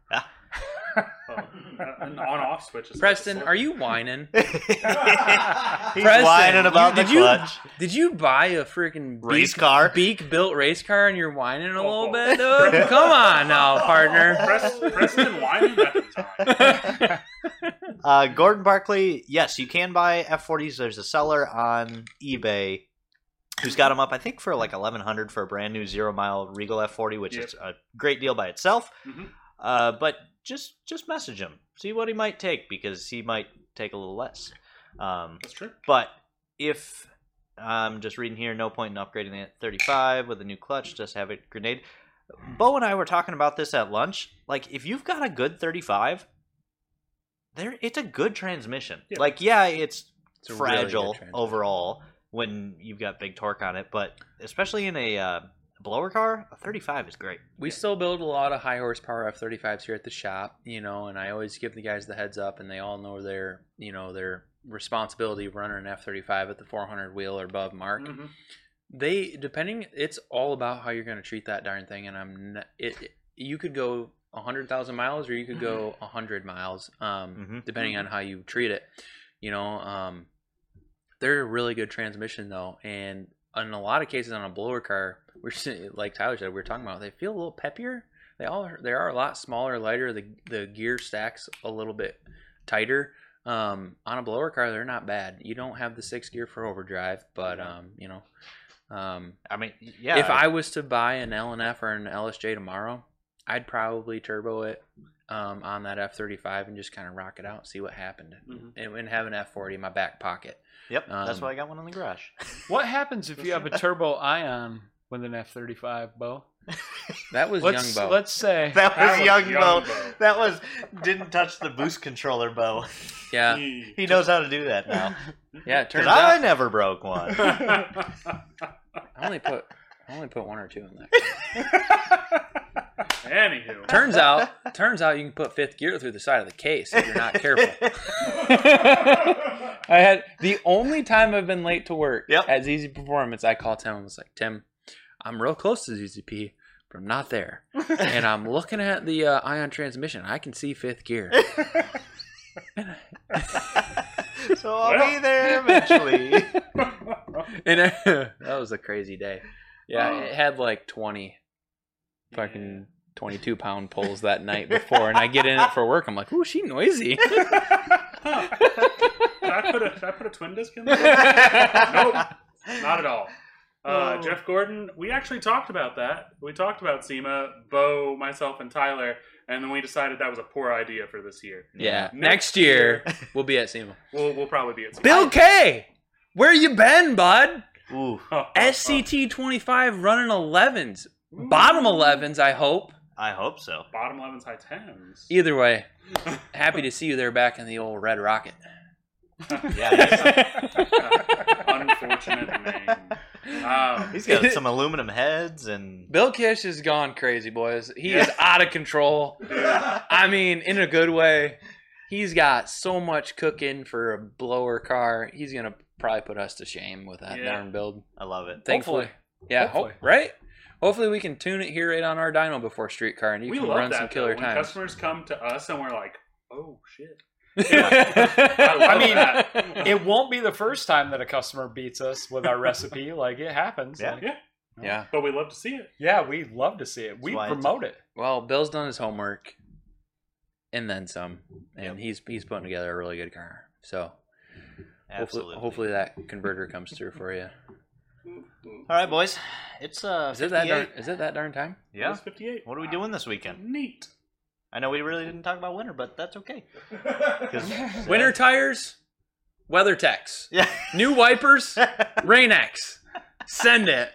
Oh, an on-off switch. Is Preston, are you whining? He's Preston, whining about you- the did you- clutch. Did you buy a freaking Race beak, car? beak built race car and you're whining a Oh, little oh. bit, dude? Come on now, partner. Preston, Preston whining at the time. Uh, Gordon Barkley, yes, you can buy F forties. There's a seller on eBay who's got them up, I think, for like eleven hundred dollars for a brand new zero mile Regal F forty, which Yep. is a great deal by itself. Mhm. Uh, but just just message him, see what he might take, because he might take a little less. Um, That's true. but if I'm just reading here, no point in upgrading the thirty-five with a new clutch, just have it grenade. Bo and I were talking about this at lunch. Like, if you've got a good thirty-five, there it's a good transmission. Yeah. Like, yeah, it's, It's a really good fragile transmission. overall when you've got big torque on it, but especially in a uh, blower car, a thirty-five is great. We still build a lot of high horsepower F thirty-fives here at the shop, you know, and I always give the guys the heads up, and they all know their, you know, their responsibility of running an F thirty-five at the four hundred wheel or above mark. Mhm. They, depending, it's all about how you're going to treat that darn thing, and I'm, n- it, it you could go one hundred thousand miles or you could go one hundred miles, um, Mhm. depending on how you treat it, you know. Um, they're a really good transmission though, and in a lot of cases on a blower car, we're s- like Tyler said, we were talking about, they feel a little peppier. They all are, they are a lot smaller, lighter. The the gear stacks a little bit tighter. Um, on a blower car, they're not bad. You don't have the six gear for overdrive, but um, you know, um, I mean, yeah. if I was to buy an L N F or an L S J tomorrow, I'd probably turbo it um, on that F thirty-five and just kind of rock it out, see what happened, Mhm. and, and have an F forty in my back pocket. Yep, that's um, why I got one in the garage. What happens if you have a turbo ion with an F thirty-five, Bo? That was Let's young Bo. let's say That was, That was young, young Bo. Bo. That was didn't touch the boost controller, Bo. Yeah, He knows how to do that now. yeah. It turns Because I out never broke one. I only put I only put one or two in there. Anywho. Turns out, turns out you can put fifth gear through the side of the case if you're not careful. I had the only time I've been late to work Yep. at Z Z Performance. I called Tim and was like, Tim, I'm real close to Z Z P, but I'm not there. And I'm looking at the uh, Ion transmission. I can see fifth gear. So I'll be there eventually. And uh, that was a crazy day. Yeah, it had like twenty fucking twenty-two pound pulls that night before, and I get in it for work. I'm like, ooh, she noisy. Did I put a, did I put a twin disc in there? Nope, not at all. Uh, Oh. Jeff Gordon, we actually talked about that. We talked about SEMA, Bo, myself, and Tyler, and then we decided that was a poor idea for this year. Yeah, Next next year we'll be at SEMA. We'll, we'll probably be at SEMA. Bill K, where you been, bud? Ooh, S C T twenty-five running elevens, bottom elevens. I hope. I hope so. Bottom elevens, high tens. Either way, happy to see you there back in the old Red Rocket. Yeah, Unfortunate name. Um, he's got some aluminum heads and Bill Kish has gone crazy, boys. He is out of control. I mean, in a good way. He's got so much cooking for a blower car. He's gonna probably put us to shame with that Yeah. darn build. I love it. Thankfully, Hopefully. yeah, ho- Hopefully. right. Hopefully, we can tune it here right on our dyno before streetcar, and you we can love run that, some though, killer when times. customers come to us and we're like, oh, shit. I mean, that. it won't be the first time that a customer beats us with our recipe. Like, it happens. Yeah. Like, Yeah. Yeah. But we love to see it. yeah, we love to see it. We That's why it's- promote it. Well, Bill's done his homework, and then some, and Yep. he's he's putting together a really good car. So Absolutely. hopefully, hopefully that converter comes through for you. All right, boys. It's uh. Is it that darn? fifty-eight. Is it that darn time? Yeah. It's fifty-eight. What are we doing this weekend? Neat. I know we really didn't talk about winter, but that's okay. 'Cause, uh, Winter tires, WeatherTech. Yeah. New wipers, Rain-X. Send it.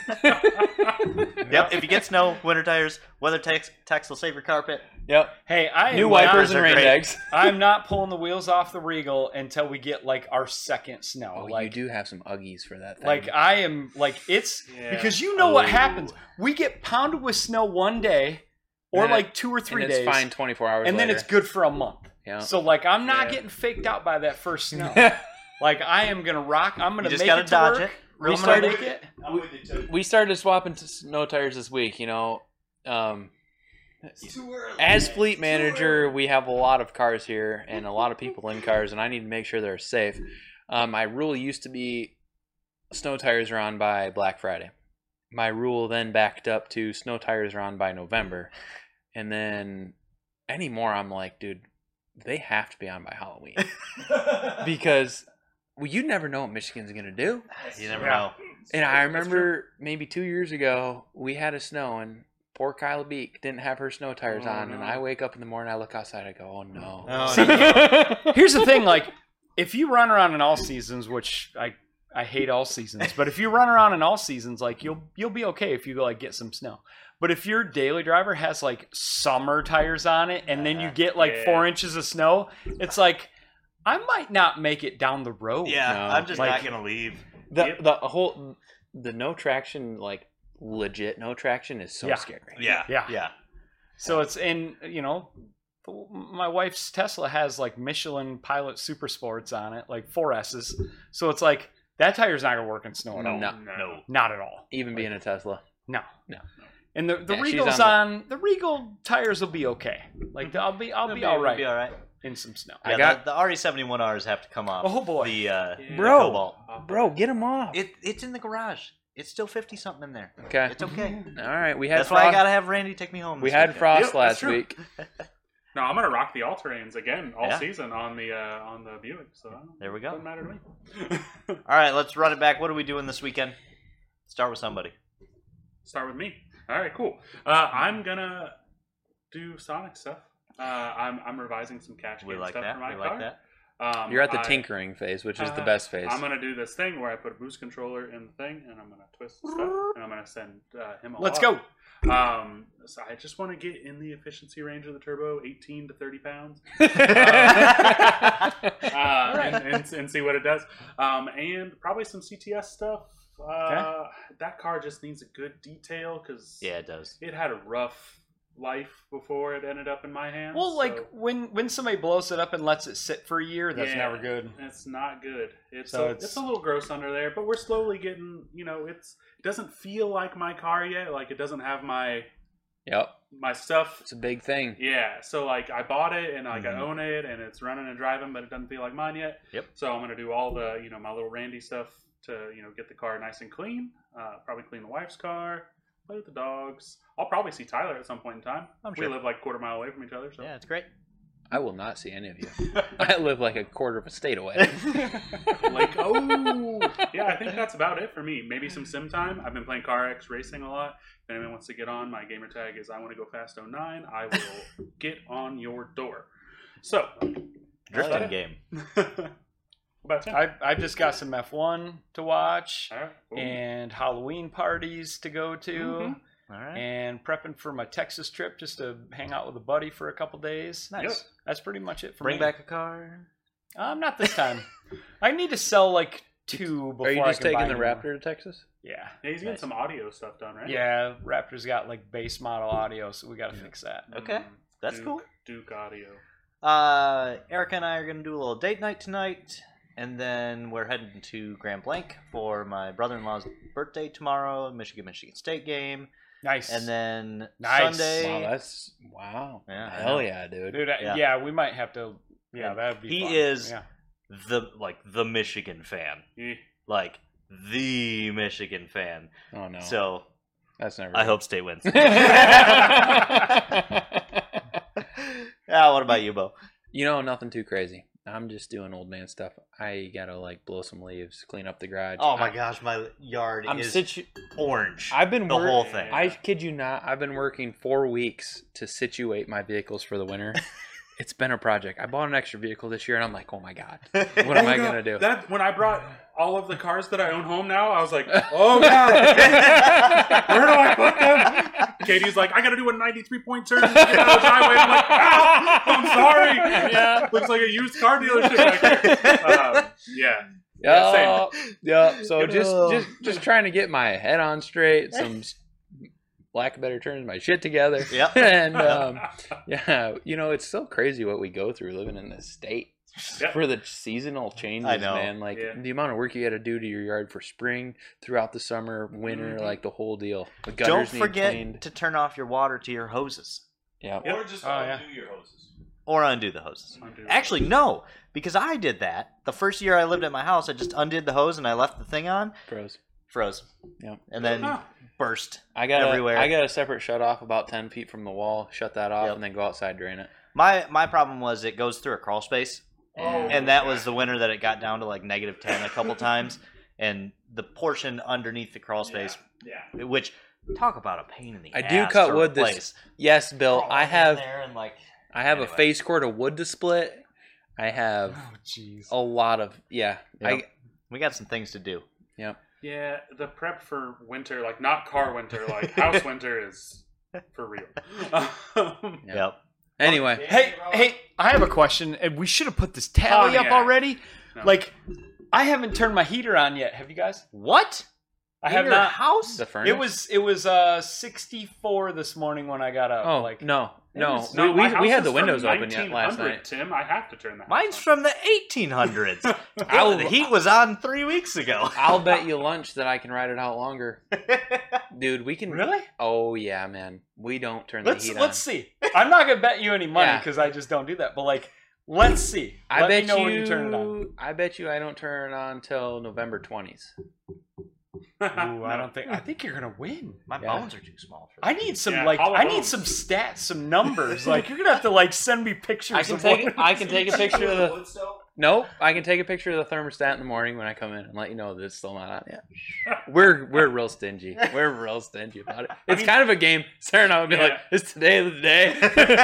Yep. If you get snow, winter tires, WeatherTech Tex will save your carpet. Yep. Hey, I am New not- wipers and are great. Rain-X. I'm not pulling the wheels off the Regal until we get like our second snow. Oh, like, you do have some Uggies for that thing. like I am like it's Yeah. because you know what Oh. happens. We get pounded with snow one day, or And like it- two or three and it's days, fine twenty-four hours and then later. it's good for a month. Yeah. So like I'm not Yeah. getting faked out by that first snow. Like I am gonna rock. I'm gonna You just make gotta it to dodge work. it. Real I'm gonna slow. make it. I'm with you too. we started swapping to snow tires this week, you know. Um, It's too early. as man. fleet It's too manager, early. we have a lot of cars here and a lot of people in cars, and I need to make sure they're safe. Um, my rule used to be snow tires are on by Black Friday. My rule then backed up to snow tires are on by November. And then anymore, I'm like, dude, they have to be on by Halloween. Because well, you never know what Michigan's going to do. You never Yeah. know. And I remember maybe two years ago, we had a snow, and poor Kyla Beek didn't have her snow tires Oh, on. no. And I wake up in the morning, I look outside, I go, oh no. Oh, See, here's the thing, like if you run around in all seasons, which I I hate all seasons, but if you run around in all seasons, like you'll you'll be okay if you go like get some snow. But if your daily driver has like summer tires on it and then you get like Yeah. four inches of snow, it's like I might not make it down the road. Yeah, No, I'm just like- not gonna leave. The Yep. the whole the no traction, like legit no traction, is so Yeah. scary. Yeah, Yeah. yeah. So it's in, you know, my wife's Tesla has like Michelin Pilot Super Sports on it, like four S's. So it's like that tire's not gonna work in snow at all. No. No. Not at all. Even being a Tesla. No. No. And the, the Yeah, she's Regal's on on the... Regal tires will be okay. Like I'll be I'll It'll be all right Be all right. in some snow. I Yeah, got- the, the R E seventy-one Rs have to come off. Oh, boy. The uh, Yeah. Bro. Cobalt. Bro, get them off. It it's in the garage. It's still fifty something in there. Okay. It's okay. All right. We had That's why I frost. gotta have Randy take me home. we this had weekend. frost Yep, that's last true. week. No, I'm gonna rock the all terrains again all Yeah. season on the uh, on the Buick. So I don't- There we go. Doesn't matter to me. All right, let's run it back. What are we doing this weekend? Start with somebody. Start with me. All right, cool. Uh, I'm gonna do Sonic stuff. Uh, I'm I'm revising some cash We game like stuff that. for my We like car. that. Um, You're at the I- tinkering phase, which is the uh, best phase. I'm gonna do this thing where I put a boost controller in the thing, and I'm gonna twist the stuff, and I'm gonna send uh, him a Let's log. go. Um, so I just want to get in the efficiency range of the turbo, eighteen to thirty pounds, uh, and, and, and see what it does. Um, and probably some C T S stuff. Uh, That car just needs a good detail because Yeah, it does. it had a rough life before it ended up in my hands. Well, like so when when somebody blows it up and lets it sit for a year, that's Yeah. never good. it's not good. It's So a, it's- it's a little gross under there, but we're slowly getting. You know, it's it doesn't feel like my car yet. Like it doesn't have my Yep. my stuff. It's a big thing. Yeah, so like I bought it and like Mhm. I own it and it's running and driving, but it doesn't feel like mine yet. Yep. So I'm gonna do all the you know my little Randy stuff to you know get the car nice and clean. Uh, probably clean the wife's car, play with the dogs. I'll probably see Tyler at some point in time. I'm We sure. live like a quarter mile away from each other, so Yeah, it's great. I will not see any of you. I live like a quarter of a state away. like oh yeah, I think that's about it for me. Maybe some sim time. I've been playing Car X racing a lot. If anyone wants to get on, my gamer tag is I want to go fast oh nine. I will get on your door. So Drifting it. game. about Tim. I I've just got some F one to watch All right, cool. and Halloween parties to go to. Mhm. All right. And prepping for my Texas trip just to hang out with a buddy for a couple days. Nice. Yep. That's pretty much it for Bring me. back a car. Um, not this time. I need to sell like two before Are you I just can buy taking the any more. Raptor to Texas? Yeah. Yeah, he's getting Nice. some audio stuff done, right? Yeah, Raptor's got like base model audio, so we got to Yeah. fix that. Okay, Mm, that's Duke, cool. Duke audio. Uh, Erica and I are going to do a little date night tonight, and then we're heading to Grand Blanc for my brother-in-law's birthday tomorrow, Michigan Michigan State game, Nice. and then Nice. Sunday. Wow, that's wow. Yeah, I Hell know. yeah, dude. Dude, I- Yeah. yeah. we might have to. Yeah, Yeah. that'd be. He fun. is- Yeah. the like the Michigan fan, Yeah. like the Michigan fan. Oh no. So that's never. I good. hope State wins. you Ah, what about you, Bo? know, nothing too crazy. I'm just doing old man stuff. I gotta like blow some leaves, clean up the garage. Oh my I, gosh, my yard I'm is situ- orange. I've been the wor- whole thing. I kid you not. I've been working four weeks to situate my vehicles for the winter. It's been a project. I bought an extra vehicle this year, and I'm like, oh my god, what am I Oh, gonna God. do? That when I brought all of the cars that I own home now, I was like, oh god, where do I put them? Katie's like, I gotta do a ninety-three point turn to get out of the driveway. I'm like, ah, I'm sorry. Yeah. Looks like a used car dealership back here. Um, yeah. Yeah, Yeah, same. yeah. So just, Oh. just, just trying to get my head on straight. Some, s- lack of better terms, my shit together. Yep. And um, yeah, you know, it's so crazy what we go through living in this state. Yep. For the seasonal changes, I know. man. Like Yeah. the amount of work you got to do to your yard for spring, throughout the summer, winter, Mhm. like the whole deal. The Don't gutters need forget cleaned. to turn off your water to your hoses. Yeah. Yep. Or just Oh, yeah. undo your hoses. Or undo the hoses. Undo. Actually, no, because I did that. The first year I lived at my house, I just undid the hose and I left the thing on, Pros. froze. Yep. And then Huh. burst. I got Everywhere. A, I got a separate shut off about ten feet from the wall. Shut that off Yep. and then go outside drain it. My my problem was it goes through a crawl space. Oh, And that was the winter that it got down to like negative ten a couple times. And the portion underneath the crawl space, Yeah. which, talk about a pain in the I ass do cut to wood this- replace. Yes, Bill. Crawl I in have there and like, I have Anyway. a face cord of wood to split. I have Oh, jeez. a lot of yeah. Yep. we got some things to do. I yep. Yeah, the prep for winter, like not car winter, like house winter is for real. Um, Yeah. Yep. Anyway, Hey, hey, I have a question, and we should have put this tally up Pontiac. already. No. Like, I haven't turned my heater on yet. Have you guys? What? I In have your not. house? the furnace. It was it was uh sixty-four this morning when I got up. Oh like no, no. It's We, not- we, my we house had is the from windows open yet last nineteen hundred, night. Tim, I have to turn the house Mine's on. from the eighteen hundreds. I'll- the heat was on three weeks ago. I'll bet you lunch that I can ride it out longer, dude. We can Really? Oh yeah, man. We don't turn Let's the heat let's on. see. I'm not gonna bet you any money Yeah. because I just don't do that. But like, let's see. I Let bet me know you. when you turn it on. I bet you I don't turn it on till November twentieth. Ooh, I don't think. I think you're gonna win. My Yeah. bones are too small for that. I need some Yeah, like. hollow I need bones. some stats, some numbers. Like you're gonna have to like send me pictures. I can of take. what- I can take a picture of the. Wood stove? Nope, I can take a picture of the thermostat in the morning when I come in and let you know that it's still not on yet. We're we're real stingy. We're real stingy about it. It's mean- kind of a game. Sarah and I would be Yeah. like, "Is today the day?"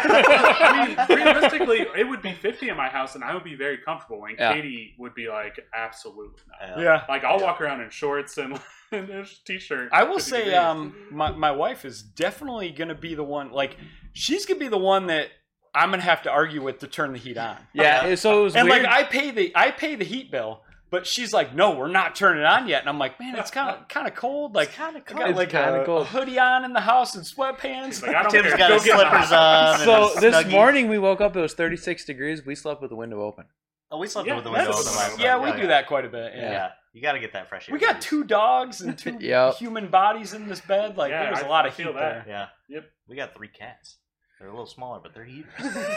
I mean, realistically, it would be fifty in my house, and I would be very comfortable. And Yeah. Katie would be like, absolutely not. Yeah. Like, I'll Yeah. walk around in shorts and, and a t-shirt. I will fifty say, degrees. um, my my wife is definitely gonna be the one. Like, she's gonna be the one that I'm gonna have to argue with to turn the heat on. yeah. So it was And weird. like, I pay the I pay the heat bill, but she's like, "No, we're not turning it on yet." And I'm like, "Man, it's kind of kind of cold. Like, kind of I got It's like kinda a, cold. a hoodie on in the house and sweatpants." Like, I don't Tim's care. got Go his get in the slippers house. on. so and a this Snuggie. morning we woke up. It was thirty-six degrees. We slept with the window open. Oh, we slept Yeah, with the window that's- open last night. yeah, we do that quite a bit. Yeah. Yeah. You got to get that fresh air. We got two dogs and two Yep. human bodies in this bed. Like, Yeah, there's a I- lot I of feel heat that. there. Yeah. Yep. We got three cats. They're a little smaller, but they're heaters.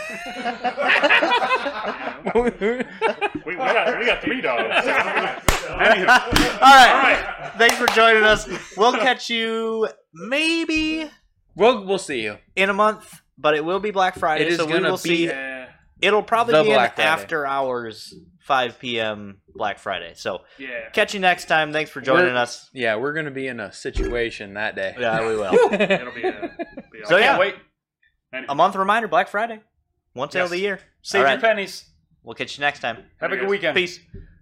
We, we, got, we got three dogs. All Anyway. right. All right. Thanks for joining us. We'll catch you maybe We'll we'll see you. in a month, but it will be Black Friday, It is so we gonna will see. Yeah. It'll probably The be an Black Friday. after hours five p.m. Black Friday. So Yeah. catch you next time. Thanks for joining We're- us. Yeah, we're gonna be in a situation that day. Yeah, we will. It'll be a, be So, awesome. yeah. Can't wait. Anyway. A month reminder, Black Friday. One sale of the Yes. year. Save All your right. pennies. We'll catch you next time. Have a Later, good guys. weekend. Peace.